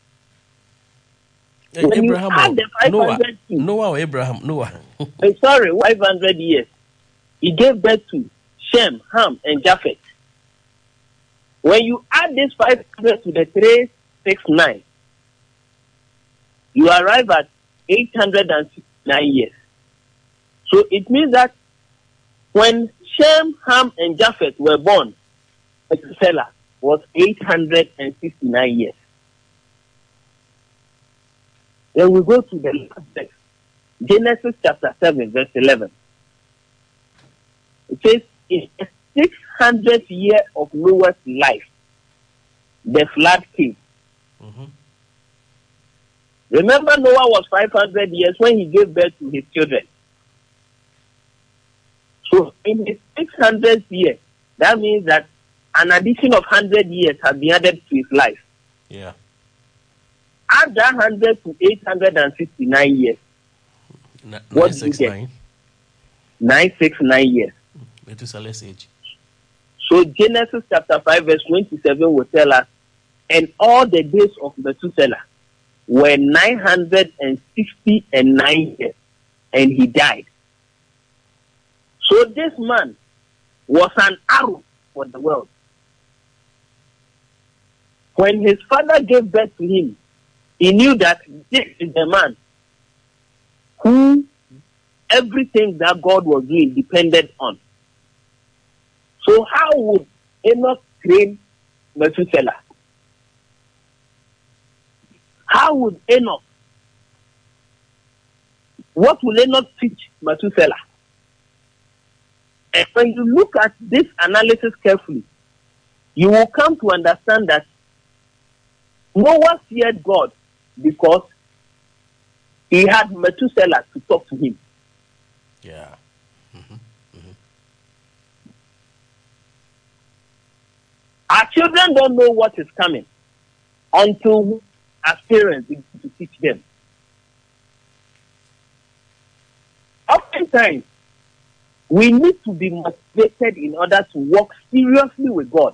When Abraham, you add the 500 Noah or Abraham? Noah. 500 years. He gave birth to Shem, Ham, and Japheth. When you add this 500 to the 369, you arrive at 869 years. So it means that when Shem, Ham, and Japheth were born, Methuselah was 869 years. Then we go to the last text, Genesis chapter 7, verse 11. It says, in the 600th year of Noah's life, the flood came. Mm-hmm. Remember, Noah was 500 years when he gave birth to his children. So in his 600th year, that means that an addition of 100 years has been added to his life. Yeah. Add that 100 to 869 years. What do you get? 969 years. Methuselah's age. So Genesis chapter 5 verse 27 will tell us, and all the days of Methuselah were 969 years, and he died. So this man was an arrow for the world. When his father gave birth to him, he knew that this is the man who everything that God was doing depended on. So how would Enoch train Methuselah? How would Enoch? What will Enoch teach Methuselah? And when you look at this analysis carefully, you will come to understand that Noah feared God because he had Methuselah to talk to him. Yeah. Mm-hmm. Mm-hmm. Our children don't know what is coming until as parents begin to teach them. Oftentimes, we need to be motivated in order to walk seriously with God.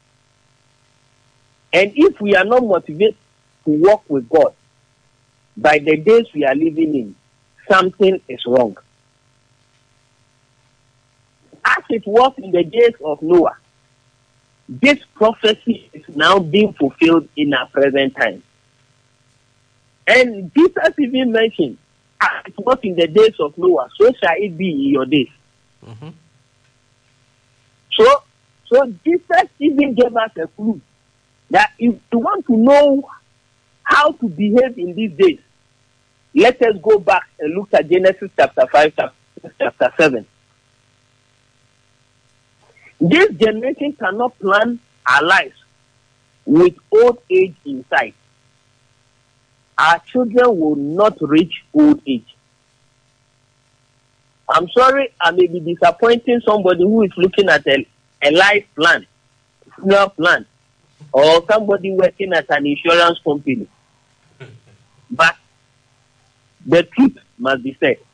And if we are not motivated to walk with God, by the days we are living in, something is wrong. As it was in the days of Noah, this prophecy is now being fulfilled in our present time. And Jesus even mentioned, as it was in the days of Noah, so shall it be in your days. Mm-hmm. So Jesus even gave us a clue that if you want to know how to behave in these days, let us go back and look at Genesis chapter 5, chapter 7. This generation cannot plan our lives with old age in sight. Our children will not reach old age. I'm sorry, I may be disappointing somebody who is looking at a life plan, funeral plan, or somebody working at an insurance company. But the truth must be said.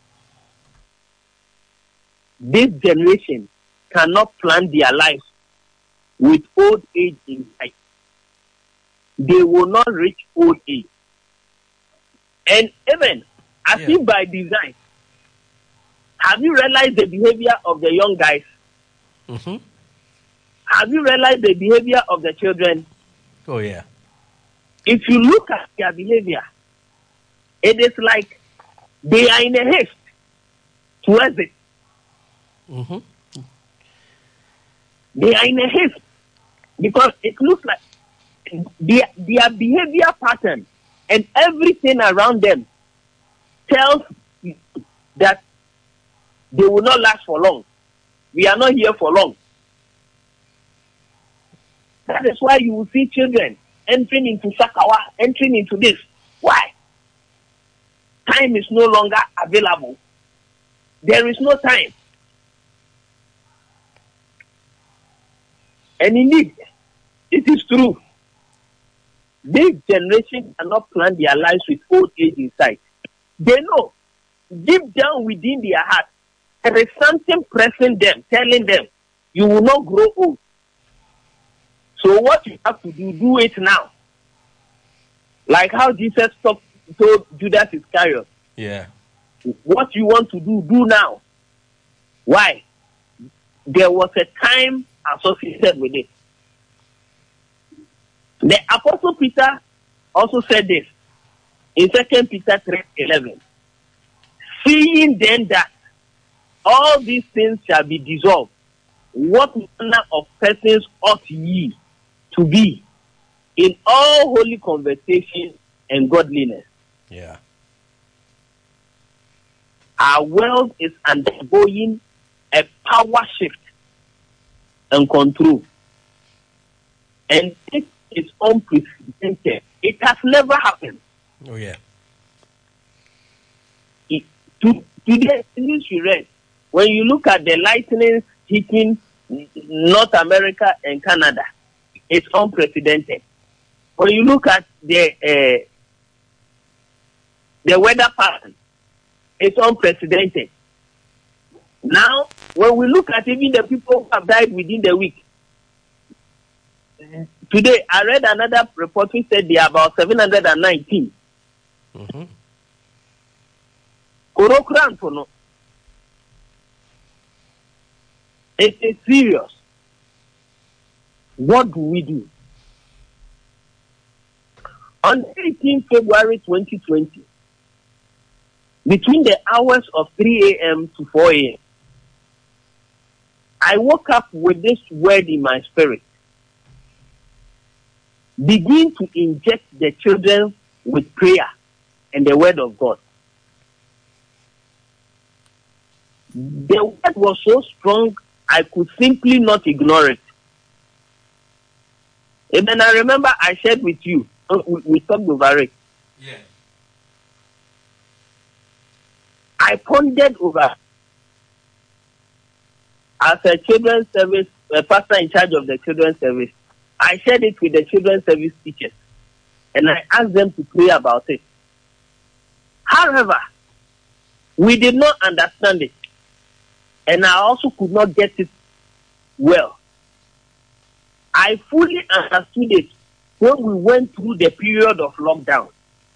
This generation cannot plan their lives with old age in sight. They will not reach old age. And even, I think by design, have you realized the behavior of the young guys? Mm-hmm. Have you realized the behavior of the children? Oh, yeah. If you look at their behavior, it is like they are in a haste to exit. Mm-hmm. They are in a haste because it looks like their behavior pattern and everything around them tells you that they will not last for long. We are not here for long. That is why you will see children entering into Sakawa, entering into this. Why? Time is no longer available. There is no time. And indeed, it is true. This generation cannot plan their lives with old age in sight. They know, deep down within their heart, there is something pressing them, telling them, you will not grow old. So what you have to do it now. Like how Jesus told Judas Iscariot. Yeah. What you want to do now. Why? There was a time associated with it. The Apostle Peter also said this in 2 Peter 3:11. Seeing then that all these things shall be dissolved, what manner of persons ought ye to be in all holy conversation and godliness? Yeah. Our world is undergoing a power shift and control. And this is unprecedented. It has never happened. Oh, yeah. Today, news you read, when you look at the lightning hitting North America and Canada, it's unprecedented. When you look at the weather pattern, it's unprecedented. Now, when we look at even the people who have died within the week, today I read another report which said they are about 719. Mm-hmm. It is serious. What do we do? On 18 February 2020, between the hours of 3 a.m. to 4 a.m., I woke up with this word in my spirit. Begin to inject the children with prayer and the word of God. The word was so strong, I could simply not ignore it. And then I remember I shared with you, we talked over it. Yeah. I pondered over as a children's service, a pastor in charge of the children's service. I shared it with the children's service teachers and I asked them to pray about it. However, we did not understand it and I also could not get it well. I fully understood it when we went through the period of lockdown.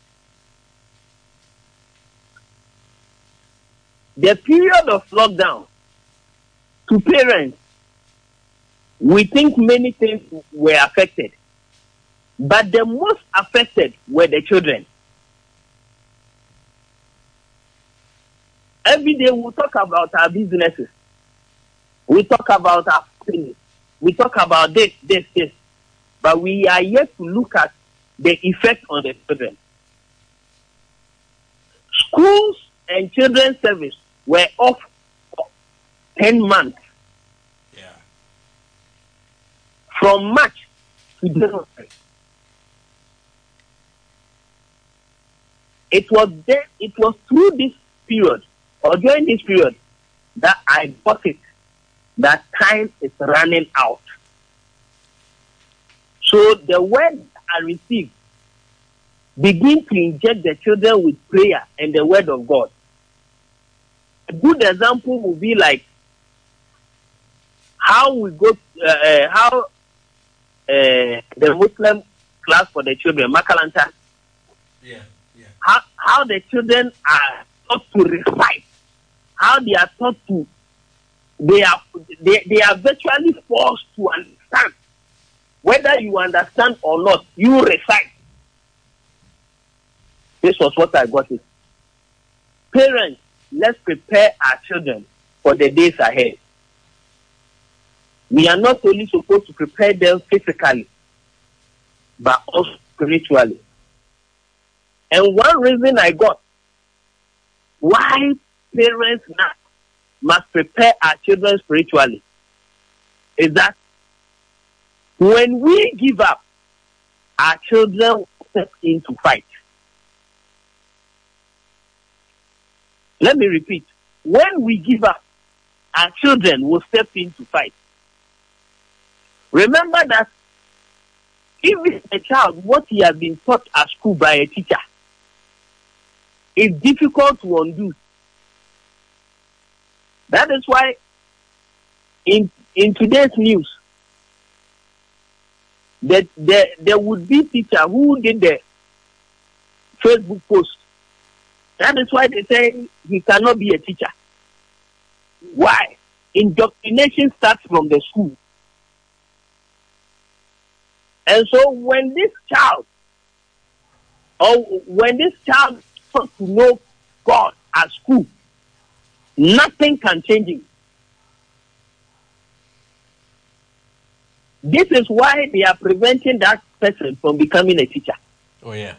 The period of lockdown, to parents, we think many things were affected, but the most affected were the children. Every day we talk about our businesses, we talk about our families, we talk about this, but we are yet to look at the effect on the children. Schools and children's service were off for 10 months. Yeah. From March to January. It was through this period, or during this period, that I got it, that time is running out. So the word I received, begin to inject the children with prayer and the word of God. A good example would be like how we go, the Muslim class for the children, Makalanta. Yeah. How the children are taught to recite, how they are taught to, they are virtually forced to understand. Whether you understand or not, you recite. This was what I got it. Parents, let's prepare our children for the days ahead. We are not only supposed to prepare them physically, but also spiritually. And one reason I got why parents now must prepare our children spiritually is that when we give up, our children will step into fight. Let me repeat. When we give up, our children will step into fight. Remember that even a child, what he has been taught at school by a teacher, is difficult to undo. That is why in today's news, that there would be teacher who did the Facebook post. That is why they say he cannot be a teacher. Why? Indoctrination starts from the school. And so when this child starts to know God at school, nothing can change him. This is why they are preventing that person from becoming a teacher. Oh, yeah.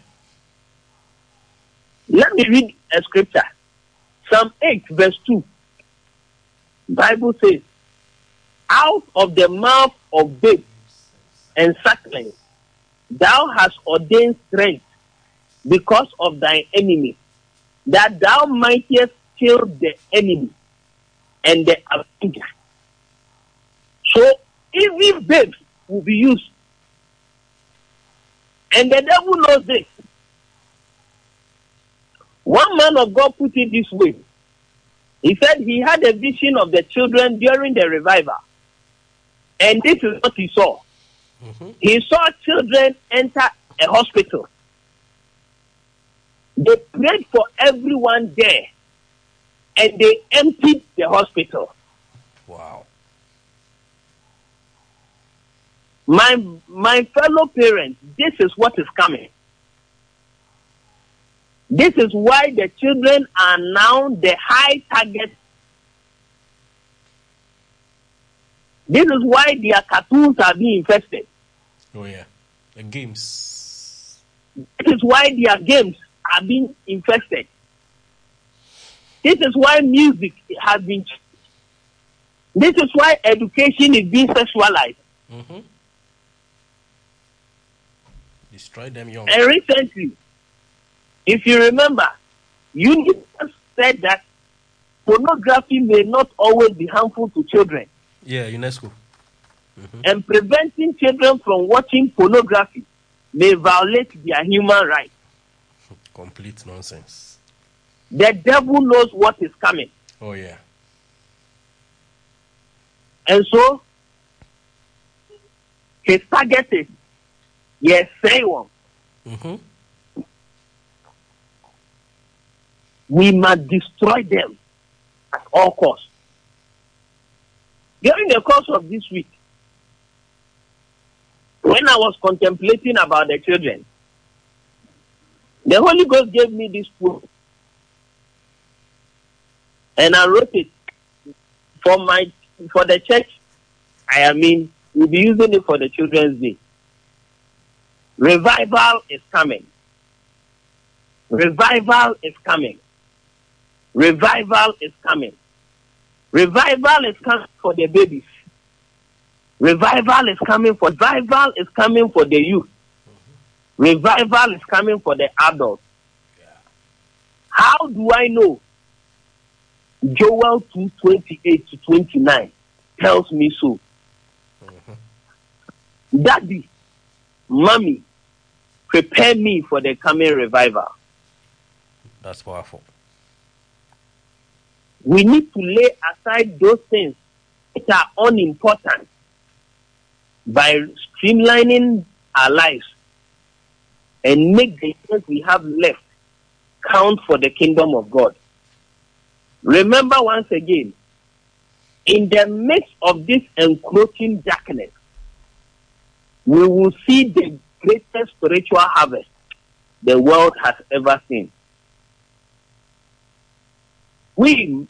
Let me read a scripture. Psalm 8, verse 2. Bible says, out of the mouth of babes and sucklings, thou hast ordained strength because of thine enemy, that thou mightest kill the enemy and the avenger. So, even babes will be used. And the devil knows this. One man of God put it this way. He said he had a vision of the children during the revival. And this is what he saw. Mm-hmm. He saw children enter a hospital. They prayed for everyone there. And they emptied the hospital. Wow. My fellow parents, this is what is coming. This is why the children are now the high target. This is why their cartoons are being infested. Oh, yeah. The games. This is why their games are being infested. This is why music has been. This is why education is being sexualized. Mm-hmm. Destroy them young. And recently, if you remember, UNICEF said that pornography may not always be harmful to children. Yeah, UNESCO. Mm-hmm. And preventing children from watching pornography may violate their human rights. Complete nonsense. The devil knows what is coming. Oh, yeah. And so, his target is, yes, say one. Mm-hmm. We must destroy them at all costs. During the course of this week, when I was contemplating about the children, the Holy Ghost gave me this book. And I wrote it for the church. We'll be using it for the Children's Day. Revival is coming. Revival is coming. Revival is coming. Revival is coming for the babies. Revival is coming for the youth. Revival is coming for the adults. How do I know? Joel 2:28 to 29 tells me so. Daddy, mommy, prepare me for the coming revival. That's powerful. We need to lay aside those things that are unimportant by streamlining our lives and make the things we have left count for the kingdom of God. Remember once again, in the midst of this encroaching darkness, we will see the greatest spiritual harvest the world has ever seen. We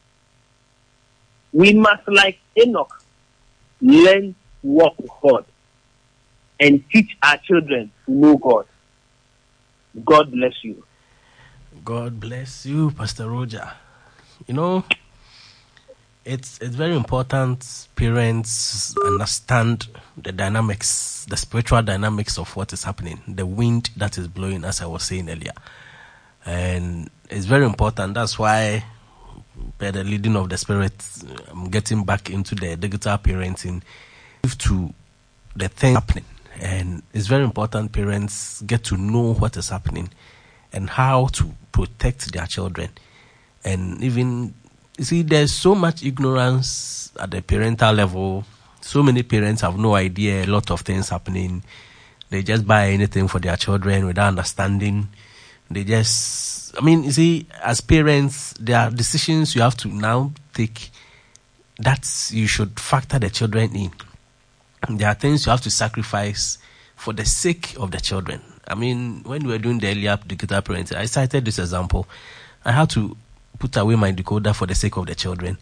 must, like Enoch, learn to walk with God and teach our children to know God. God bless you. God bless you, Pastor Roger. You know, it's very important parents understand the dynamics, the spiritual dynamics of what is happening, the wind that is blowing, as I was saying earlier. And it's very important. That's why, by the leading of the Spirit, I'm getting back into the digital parenting to the thing happening. And it's very important parents get to know what is happening and how to protect their children. And even, you see, there's so much ignorance at the parental level. So many parents have no idea a lot of things happening. They just buy anything for their children without understanding. They just, you see, as parents, there are decisions you have to now take that you should factor the children in. There are things you have to sacrifice for the sake of the children. When we were doing the earlier digital parenting, I cited this example. I had to put away my decoder for the sake of the children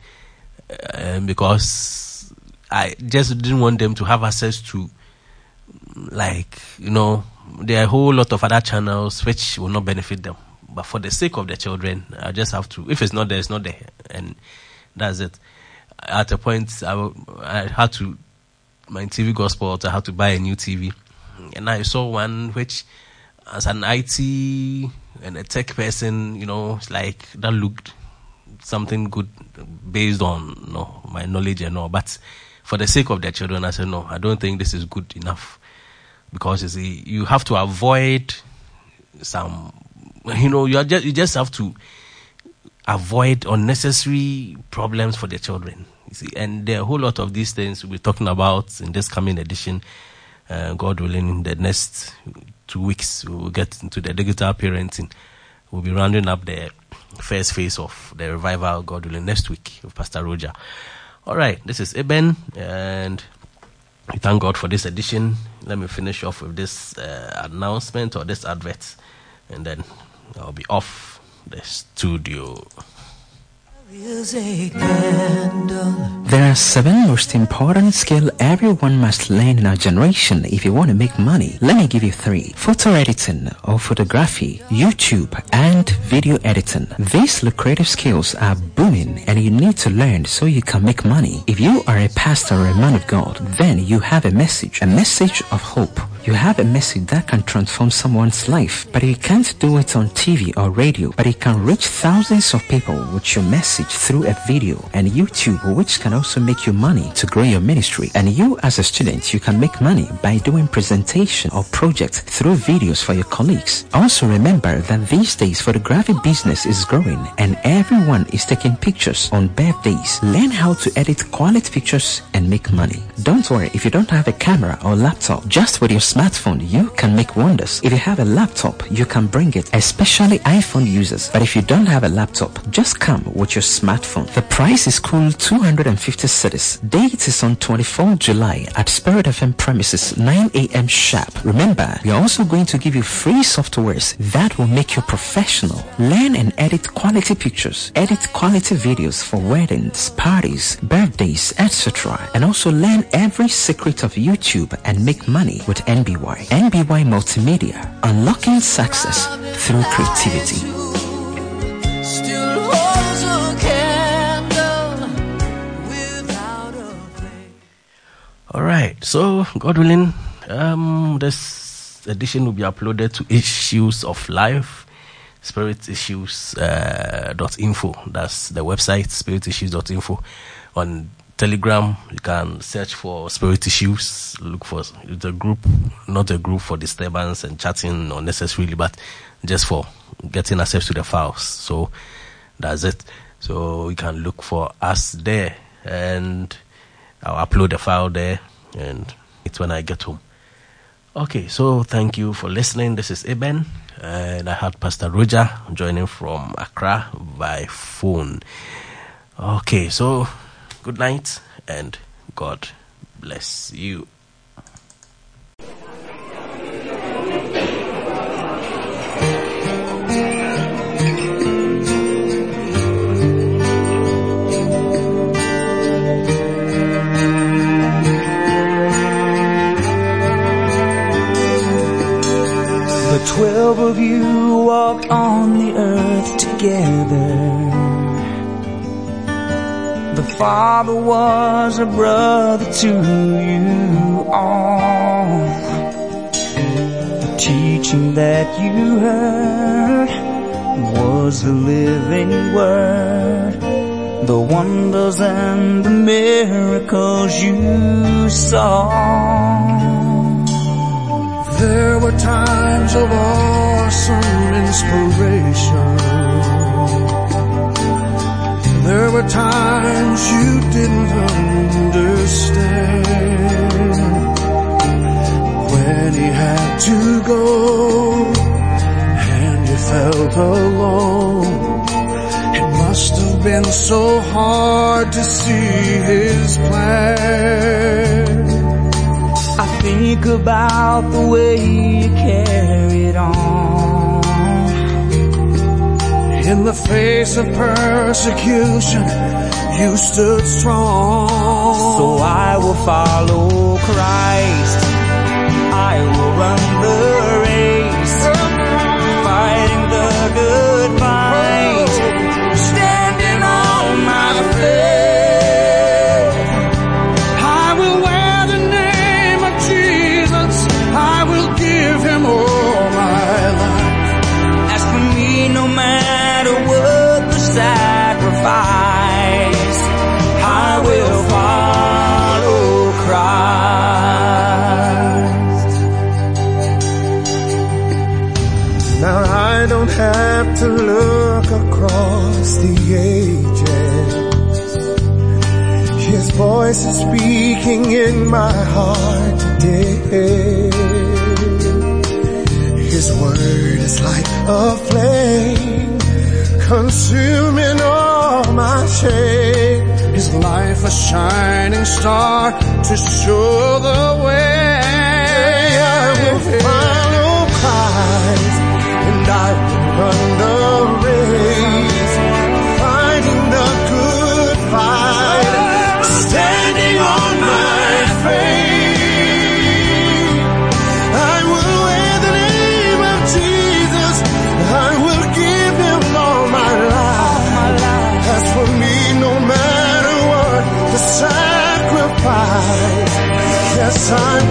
because I just didn't want them to have access to, there are a whole lot of other channels which will not benefit them. But for the sake of the children, I just have to, if it's not there, it's not there. And that's it. At a point, I had to, my TV got spoiled, I had to buy a new TV. And I saw one which, as an IT and a tech person, that looked something good based on my knowledge and all. But for the sake of their children, I said, no, I don't think this is good enough. Because, you see, you have to avoid some, you just have to avoid unnecessary problems for the children. You see, and there are a whole lot of these things we'll be talking about in this coming edition. God willing, in the next 2 weeks, we will get into the digital parenting. We'll be rounding up the first phase of the revival, God willing, next week with Pastor Roger. All right, this is Eben, and we thank God for this edition. Let me finish off with this announcement or this advert, and then I'll be off the studio. There are 7 most important skills everyone must learn in our generation if you want to make money. Let me give you 3. Photo editing or photography, YouTube, and video editing. These lucrative skills are booming and you need to learn so you can make money. If you are a pastor or a man of God, then you have a message of hope. You have a message that can transform someone's life, but you can't do it on TV or radio, but you can reach thousands of people with your message through a video and YouTube, which can also make you money to grow your ministry. And you as a student, you can make money by doing presentation or projects through videos for your colleagues. Also remember that these days photography business is growing and everyone is taking pictures on birthdays. Learn how to edit quality pictures and make money. Don't worry if you don't have a camera or laptop. Just with your smartphone, you can make wonders. If you have a laptop, you can bring it, especially iPhone users. But if you don't have a laptop, just come with your smartphone. The price is cool, 250 cedis. Date is on 24 July at Spirit FM premises, 9 a.m. sharp. Remember, we are also going to give you free softwares that will make you professional. Learn and edit quality pictures, edit quality videos for weddings, parties, birthdays, etc. And also learn every secret of YouTube and make money with NBY. NBY Multimedia, unlocking success through creativity. All right, so God willing, this edition will be uploaded to Issues of Life spiritissues.info. That's the website, spiritissues.info. On Telegram, you can search for Spirit Issues. Look for the group, not a group for disturbance and chatting unnecessarily, but just for getting access to the files. So that's it. So you can look for us there, and I'll upload the file there, and it's when I get home. Okay, so thank you for listening. This is Eben, and I had Pastor Roger joining from Accra by phone. Okay, so good night, and God bless you. The 12 of you walked on the earth together. The Father was a brother to you all. The teaching that you heard was the living word. The wonders and the miracles you saw. There were times of awesome inspiration. There were times you didn't understand. When he had to go and you felt alone, it must have been so hard to see his plan. I think about the way you carried on. In the face of persecution, you stood strong. So I will follow Christ. I will run the race, fighting the good fight, standing on my faith. I will wear the name of Jesus. I will give him all my life. As for me, no matter what the sacrifice, I will follow Christ. Now I don't have to look across the ages. His voice is speaking in my heart today. His word is like a flame, consuming all my shame. His life a shining star to show the way. I will follow Christ, and I will run the race, fighting the good fight, standing on my faith. I will wear the name of Jesus. I will give him all my life. As for me, no matter what the sacrifice, yes, I'm